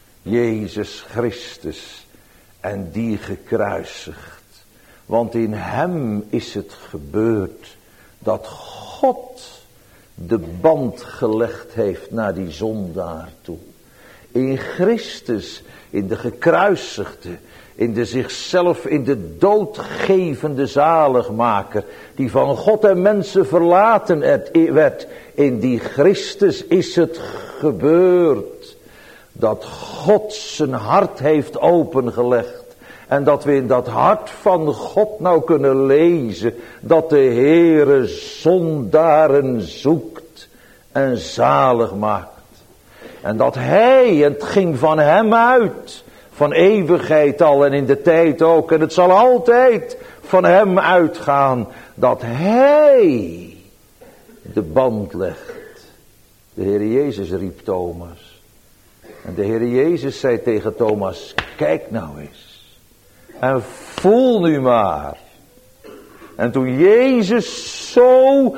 Jezus Christus en die gekruisigd. Want in hem is het gebeurd dat God de band gelegd heeft naar die zondaar toe. In Christus, in de gekruisigde, in de zichzelf in de dood gevende zaligmaker, die van God en mensen verlaten werd, in die Christus is het gebeurd dat God zijn hart heeft opengelegd. En dat we in dat hart van God nou kunnen lezen dat de Heere zondaren zoekt en zalig maakt. En dat Hij, het ging van Hem uit, van eeuwigheid al en in de tijd ook. En het zal altijd van Hem uitgaan dat Hij de band legt. De Heere Jezus riep Thomas. En de Heere Jezus zei tegen Thomas, kijk nou eens. En voel nu maar. En toen Jezus zo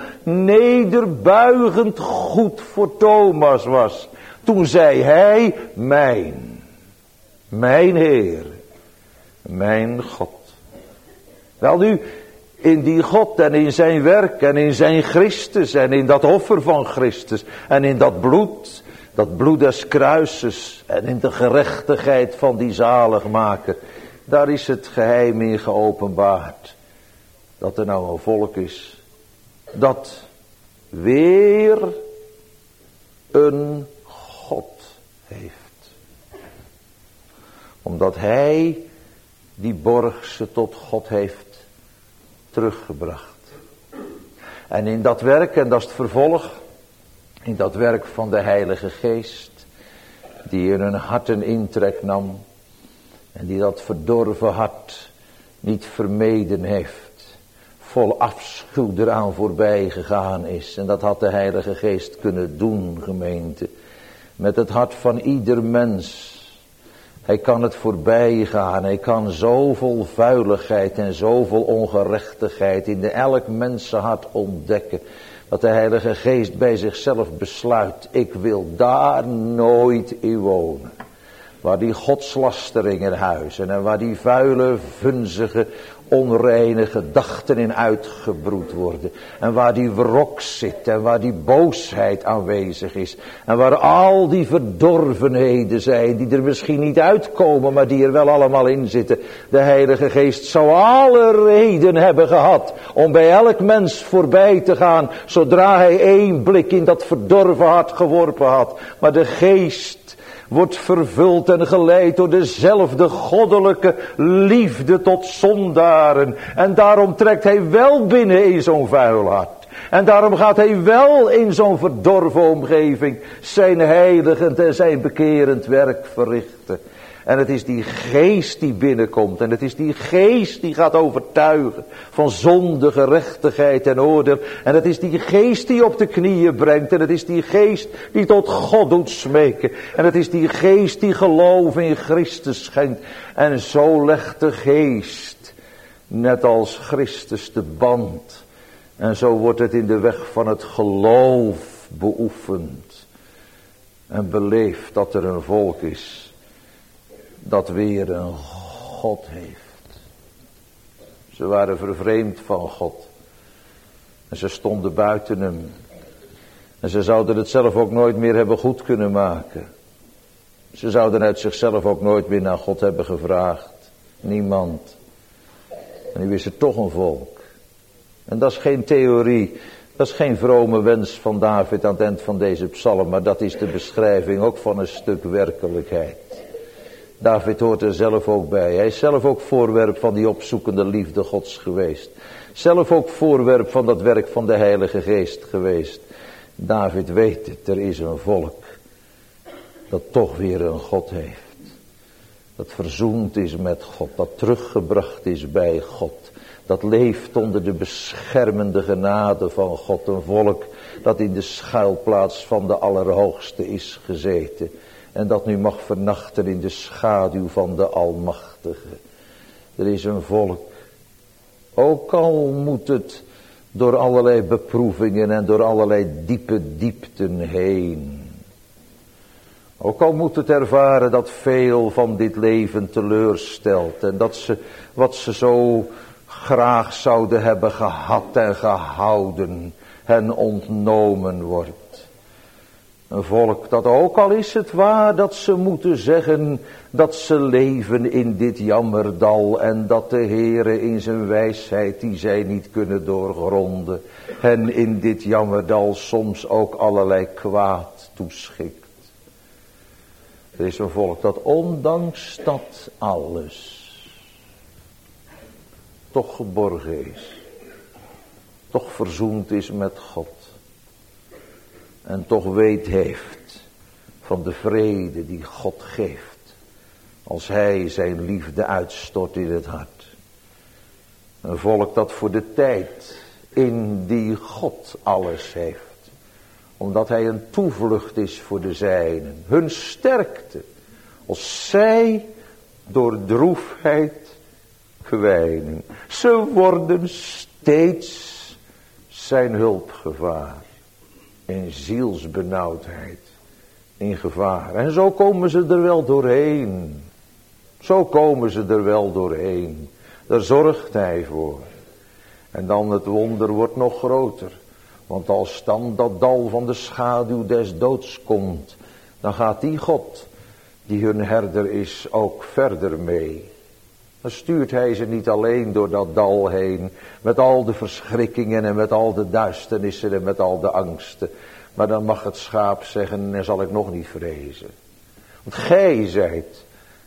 nederbuigend goed voor Thomas was, toen zei hij, mijn, mijn Heer, mijn God. Wel nu, in die God en in zijn werk en in zijn Christus en in dat offer van Christus en in dat bloed, dat bloed des kruises en in de gerechtigheid van die zaligmaker, daar is het geheim in geopenbaard. Dat er nou een volk is dat weer een God heeft. Omdat hij die borg ze tot God heeft teruggebracht. En in dat werk, en dat is het vervolg, in dat werk van de Heilige Geest, die in hun harten intrek nam, en die dat verdorven hart niet vermeden heeft, vol afschuw eraan voorbij gegaan is. En dat had de Heilige Geest kunnen doen, gemeente, met het hart van ieder mens. Hij kan het voorbij gaan, hij kan zoveel vuiligheid en zoveel ongerechtigheid in de elk mensenhart ontdekken, dat de Heilige Geest bij zichzelf besluit, ik wil daar nooit in wonen. Waar die godslasteringen huizen en waar die vuile, vunzige, onreine gedachten in uitgebroed worden. En waar die wrok zit en waar die boosheid aanwezig is. En waar al die verdorvenheden zijn die er misschien niet uitkomen, maar die er wel allemaal in zitten. De Heilige Geest zou alle reden hebben gehad om bij elk mens voorbij te gaan, zodra hij één blik in dat verdorven hart geworpen had. Maar de Geest wordt vervuld en geleid door dezelfde goddelijke liefde tot zondaren. En daarom trekt hij wel binnen in zo'n vuil hart. En daarom gaat hij wel in zo'n verdorven omgeving zijn heiligend en zijn bekerend werk verrichten. En het is die geest die binnenkomt. En het is die geest die gaat overtuigen van zonde, gerechtigheid en oordeel. En het is die geest die op de knieën brengt. En het is die geest die tot God doet smeken. En het is die geest die geloof in Christus schenkt. En zo legt de geest, net als Christus, de band. En zo wordt het in de weg van het geloof beoefend. En beleefd dat er een volk is dat weer een God heeft. Ze waren vervreemd van God. En ze stonden buiten hem. En ze zouden het zelf ook nooit meer hebben goed kunnen maken. Ze zouden uit zichzelf ook nooit meer naar God hebben gevraagd. Niemand. En nu is er toch een volk. En dat is geen theorie. Dat is geen vrome wens van David aan het eind van deze psalm. Maar dat is de beschrijving ook van een stuk werkelijkheid. David hoort er zelf ook bij. Hij is zelf ook voorwerp van die opzoekende liefde Gods geweest. Zelf ook voorwerp van dat werk van de Heilige Geest geweest. David weet het, er is een volk dat toch weer een God heeft. Dat verzoend is met God, dat teruggebracht is bij God. Dat leeft onder de beschermende genade van God. Een volk dat in de schuilplaats van de Allerhoogste is gezeten. En dat nu mag vernachten in de schaduw van de Almachtige. Er is een volk. Ook al moet het door allerlei beproevingen en door allerlei diepe diepten heen. Ook al moet het ervaren dat veel van dit leven teleurstelt. En dat ze wat ze zo graag zouden hebben gehad en gehouden hen ontnomen wordt. Een volk dat ook al is het waar dat ze moeten zeggen dat ze leven in dit jammerdal. En dat de Heere in zijn wijsheid die zij niet kunnen doorgronden. Hen in dit jammerdal soms ook allerlei kwaad toeschikt. Er is een volk dat ondanks dat alles toch geborgen is. Toch verzoend is met God. En toch weet heeft van de vrede die God geeft. Als hij zijn liefde uitstort in het hart. Een volk dat voor de tijd in die God alles heeft. Omdat hij een toevlucht is voor de zijnen. Hun sterkte. Als zij door droefheid kwijnen. Ze worden steeds zijn hulpgevaar. In zielsbenauwdheid. In gevaar. En zo komen ze er wel doorheen. Zo komen ze er wel doorheen. Daar zorgt hij voor. En dan het wonder wordt nog groter. Want als dan dat dal van de schaduw des doods komt. Dan gaat die God die hun herder is ook verder mee. Dan stuurt hij ze niet alleen door dat dal heen. Met al de verschrikkingen en met al de duisternissen en met al de angsten. Maar dan mag het schaap zeggen, en zal ik nog niet vrezen. Want gij zijt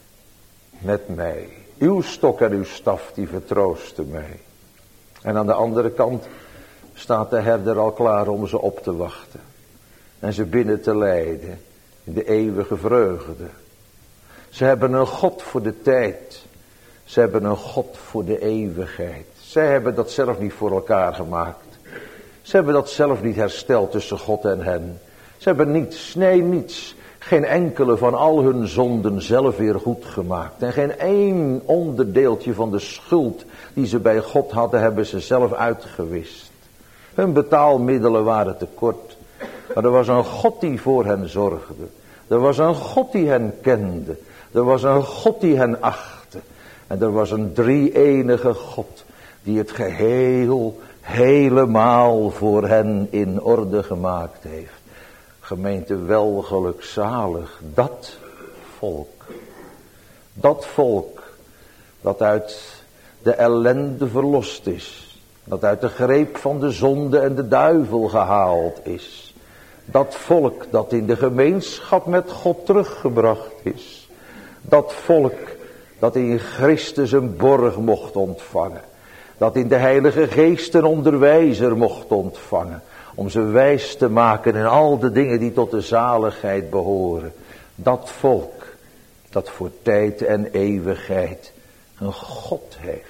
met mij. Uw stok en uw staf die vertroosten mij. En aan de andere kant staat de herder al klaar om ze op te wachten. En ze binnen te leiden in de eeuwige vreugde. Ze hebben een God voor de tijd. Ze hebben een God voor de eeuwigheid. Zij hebben dat zelf niet voor elkaar gemaakt. Ze hebben dat zelf niet hersteld tussen God en hen. Ze hebben niets, nee niets. Geen enkele van al hun zonden zelf weer goed gemaakt. En geen één onderdeeltje van de schuld die ze bij God hadden, hebben ze zelf uitgewist. Hun betaalmiddelen waren te kort. Maar er was een God die voor hen zorgde. Er was een God die hen kende. Er was een God die hen achtte. En er was een drie-enige God die het geheel helemaal voor hen in orde gemaakt heeft. Gemeente, wel gelukzalig dat volk. Dat volk dat uit de ellende verlost is. Dat uit de greep van de zonde en de duivel gehaald is. Dat volk dat in de gemeenschap met God teruggebracht is. Dat volk dat in Christus een borg mocht ontvangen. Dat in de Heilige Geest een onderwijzer mocht ontvangen. Om ze wijs te maken in al de dingen die tot de zaligheid behoren. Dat volk dat voor tijd en eeuwigheid een God heeft.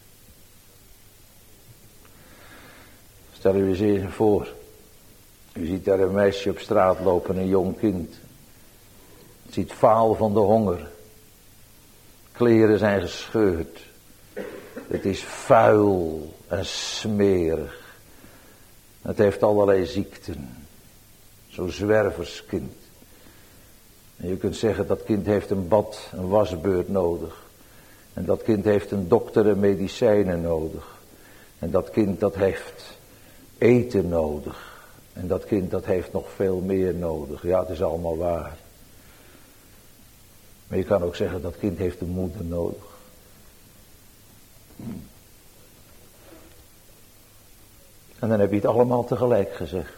Stel u eens even voor. U ziet daar een meisje op straat lopen, een jong kind. Het ziet vaal van de honger. Kleren zijn gescheurd. Het is vuil en smerig. Het heeft allerlei ziekten. Zo'n zwerverskind. En je kunt zeggen dat kind heeft een bad, een wasbeurt nodig. En dat kind heeft een dokter en medicijnen nodig. En dat kind dat heeft eten nodig. En dat kind dat heeft nog veel meer nodig. Ja, het is allemaal waar. Maar je kan ook zeggen dat kind heeft een moeder nodig. En dan heb je het allemaal tegelijk gezegd.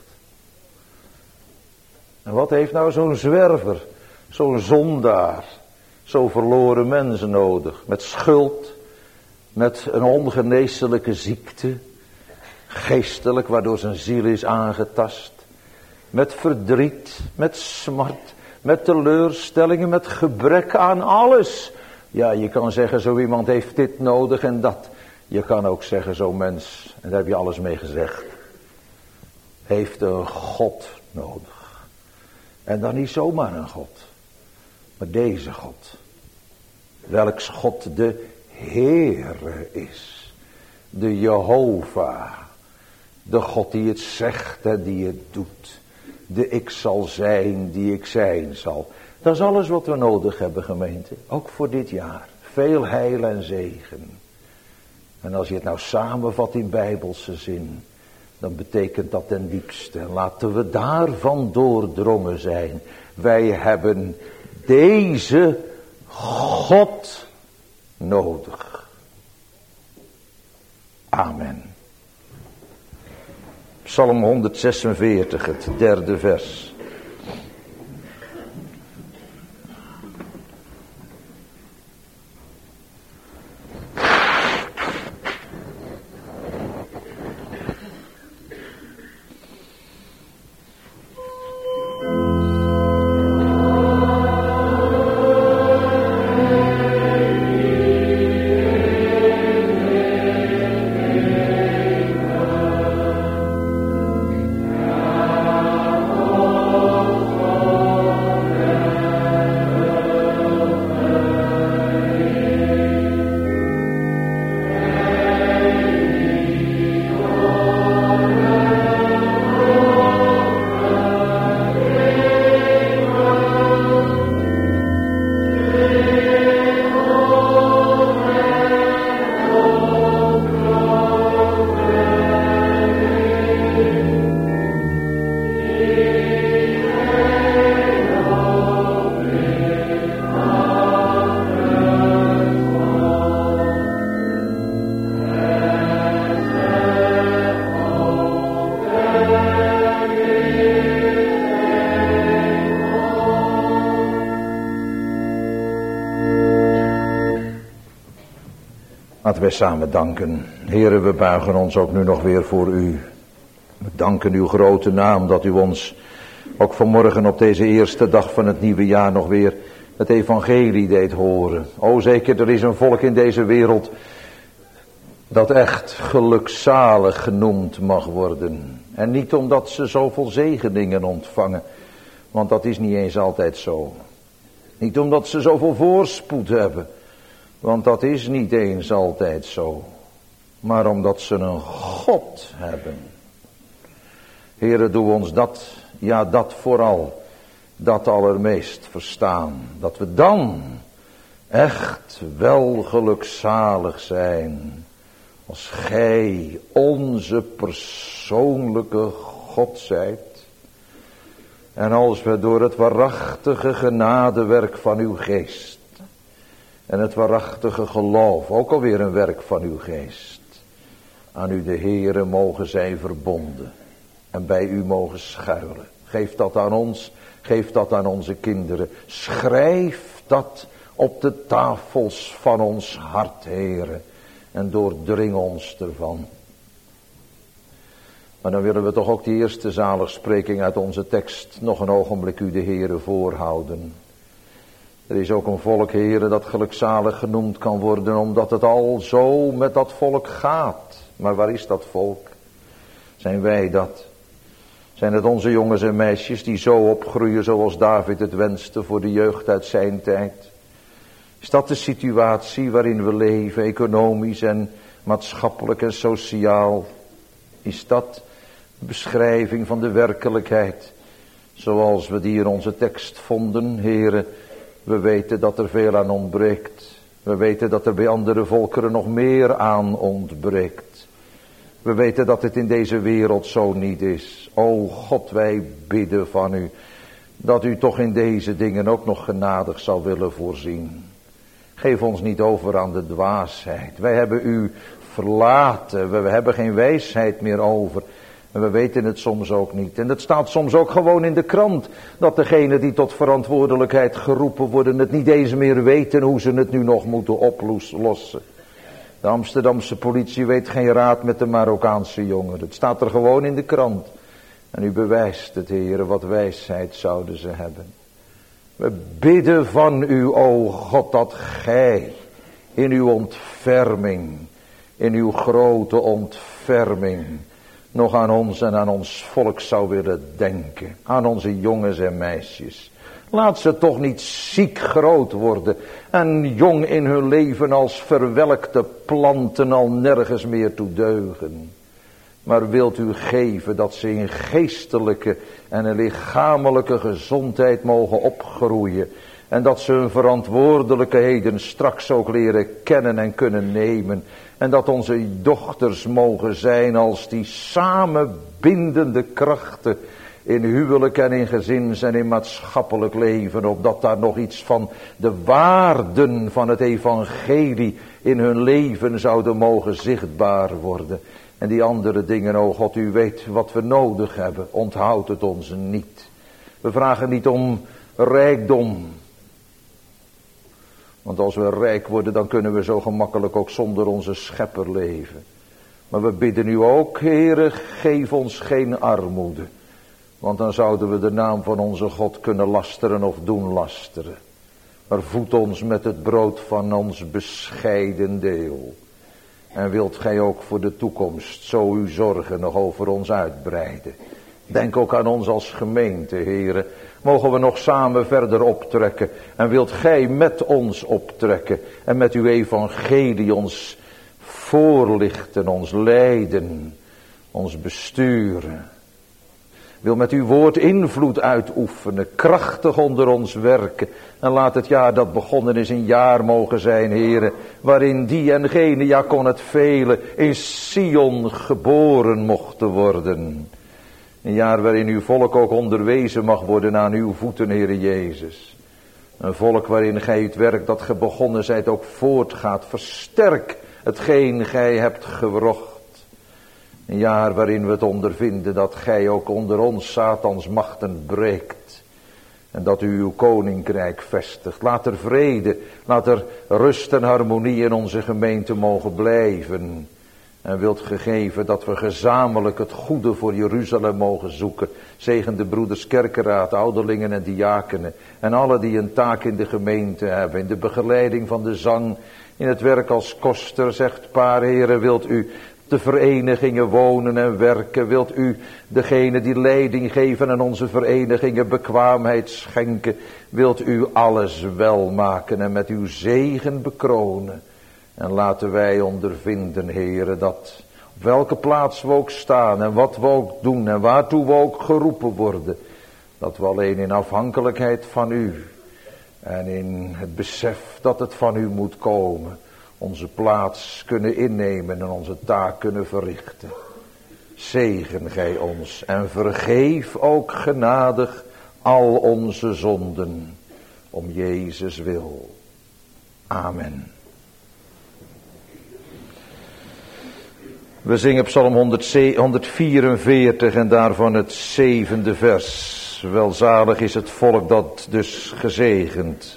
En wat heeft nou zo'n zwerver, zo'n zondaar, zo'n verloren mensen nodig? Met schuld, met een ongeneeslijke ziekte, geestelijk waardoor zijn ziel is aangetast. Met verdriet, met smart, met teleurstellingen, met gebrek aan alles. Ja, je kan zeggen zo iemand heeft dit nodig en dat. Je kan ook zeggen zo'n mens, en daar heb je alles mee gezegd, heeft een God nodig. En dan niet zomaar een God, maar deze God. Welks God de Heere is. De Jehovah. De God die het zegt en die het doet. De ik zal zijn die ik zijn zal. Dat is alles wat we nodig hebben, gemeente. Ook voor dit jaar. Veel heil en zegen. En als je het nou samenvat in bijbelse zin, dan betekent dat ten diepste. En laten we daarvan doordrongen zijn. Wij hebben deze God nodig. Amen. Psalm honderdzesenveertig, het derde vers. Laten wij samen danken. Heren, we buigen ons ook nu nog weer voor u. We danken uw grote naam dat u ons ook vanmorgen op deze eerste dag van het nieuwe jaar nog weer het evangelie deed horen. O zeker, er is een volk in deze wereld dat echt gelukzalig genoemd mag worden. En niet omdat ze zoveel zegeningen ontvangen, want dat is niet eens altijd zo. Niet omdat ze zoveel voorspoed hebben, want dat is niet eens altijd zo. Maar omdat ze een God hebben. Heere, doe ons dat, ja dat vooral, dat allermeest verstaan. Dat we dan echt wel gelukzalig zijn. Als gij onze persoonlijke God zijt. En als we door het waarachtige genadewerk van uw geest. En het waarachtige geloof, ook alweer een werk van uw geest. Aan u de Heere mogen zijn verbonden. En bij u mogen schuilen. Geef dat aan ons, geef dat aan onze kinderen. Schrijf dat op de tafels van ons hart, Heere. En doordring ons ervan. Maar dan willen we toch ook die eerste zaligspreking uit onze tekst nog een ogenblik u de Heere voorhouden. Er is ook een volk, Heere, dat gelukzalig genoemd kan worden, omdat het al zo met dat volk gaat. Maar waar is dat volk? Zijn wij dat? Zijn het onze jongens en meisjes die zo opgroeien zoals David het wenste voor de jeugd uit zijn tijd? Is dat de situatie waarin we leven, economisch en maatschappelijk en sociaal? Is dat de beschrijving van de werkelijkheid Zoals we die in onze tekst vonden, Heere, we weten dat er veel aan ontbreekt. We weten dat er bij andere volkeren nog meer aan ontbreekt. We weten dat het in deze wereld zo niet is. O God, wij bidden van u, dat u toch in deze dingen ook nog genadig zal willen voorzien. Geef ons niet over aan de dwaasheid. Wij hebben u verlaten, we hebben geen wijsheid meer over. En we weten het soms ook niet. En het staat soms ook gewoon in de krant, dat degenen die tot verantwoordelijkheid geroepen worden, het niet eens meer weten hoe ze het nu nog moeten oplossen. De Amsterdamse politie weet geen raad met de Marokkaanse jongeren. Het staat er gewoon in de krant. En u bewijst het, Heere, wat wijsheid zouden ze hebben. We bidden van u, o God, dat gij in uw ontferming, in uw grote ontferming, nog aan ons en aan ons volk zou willen denken. Aan onze jongens en meisjes. Laat ze toch niet ziek groot worden en jong in hun leven als verwelkte planten al nergens meer toe deugen. Maar wilt u geven dat ze in geestelijke en een lichamelijke gezondheid mogen opgroeien. En dat ze hun verantwoordelijkheden straks ook leren kennen en kunnen nemen. En dat onze dochters mogen zijn als die samenbindende krachten in huwelijk en in gezins en in maatschappelijk leven. Opdat daar nog iets van de waarden van het evangelie in hun leven zouden mogen zichtbaar worden. En die andere dingen, o God, u weet wat we nodig hebben. Onthoud het ons niet. We vragen niet om rijkdom. Want als we rijk worden, dan kunnen we zo gemakkelijk ook zonder onze schepper leven. Maar we bidden u ook, Heere, geef ons geen armoede. Want dan zouden we de naam van onze God kunnen lasteren of doen lasteren. Maar voed ons met het brood van ons bescheiden deel. En wilt gij ook voor de toekomst zo uw zorgen nog over ons uitbreiden. Denk ook aan ons als gemeente, Heere. Mogen we nog samen verder optrekken. En wilt gij met ons optrekken. En met uw evangelie ons voorlichten, ons leiden, ons besturen. Wil met uw woord invloed uitoefenen, krachtig onder ons werken. En laat het jaar dat begonnen is een jaar mogen zijn, Heere, waarin die en gene, ja kon het vele, in Sion geboren mochten worden. Een jaar waarin uw volk ook onderwezen mag worden aan uw voeten, Heere Jezus. Een volk waarin gij het werk dat ge begonnen zijt ook voortgaat. Versterk hetgeen gij hebt gewrocht. Een jaar waarin we het ondervinden dat gij ook onder ons Satans machten breekt. En dat u uw koninkrijk vestigt. Laat er vrede, laat er rust en harmonie in onze gemeente mogen blijven. En wilt gegeven dat we gezamenlijk het goede voor Jeruzalem mogen zoeken. Zegen de broeders kerkenraad, ouderlingen en diakenen. En alle die een taak in de gemeente hebben. In de begeleiding van de zang, in het werk als koster, zegt paar Heere, wilt u de verenigingen wonen en werken. Wilt u degene die leiding geven aan onze verenigingen bekwaamheid schenken. Wilt u alles wel maken en met uw zegen bekronen. En laten wij ondervinden, Heere, dat op welke plaats we ook staan en wat we ook doen en waartoe we ook geroepen worden. Dat we alleen in afhankelijkheid van u en in het besef dat het van u moet komen, onze plaats kunnen innemen en onze taak kunnen verrichten. Zegen gij ons en vergeef ook genadig al onze zonden, om Jezus wil. Amen. We zingen Psalm honderdvierenveertig en daarvan het zevende vers. Welzalig is het volk dat dus gezegend.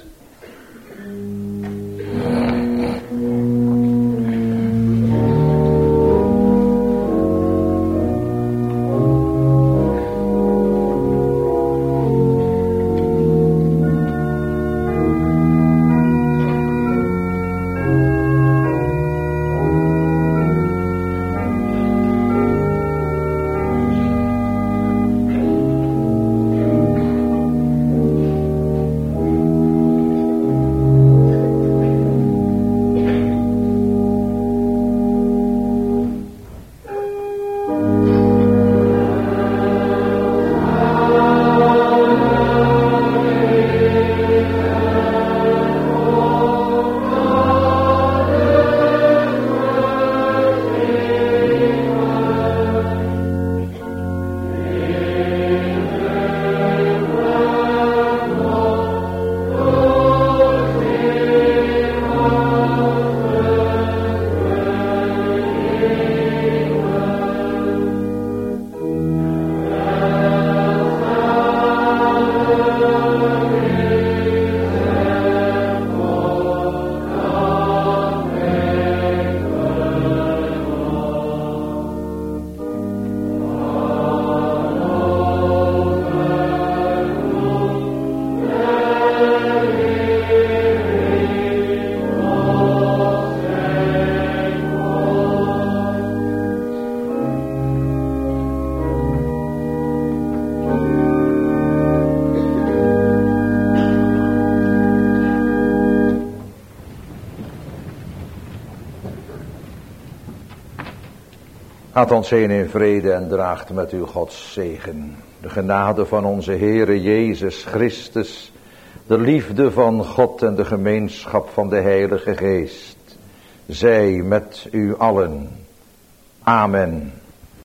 Gaat ons heen in vrede en draagt met u Gods zegen. De genade van onze Heere Jezus Christus, de liefde van God en de gemeenschap van de Heilige Geest, zij met u allen. Amen.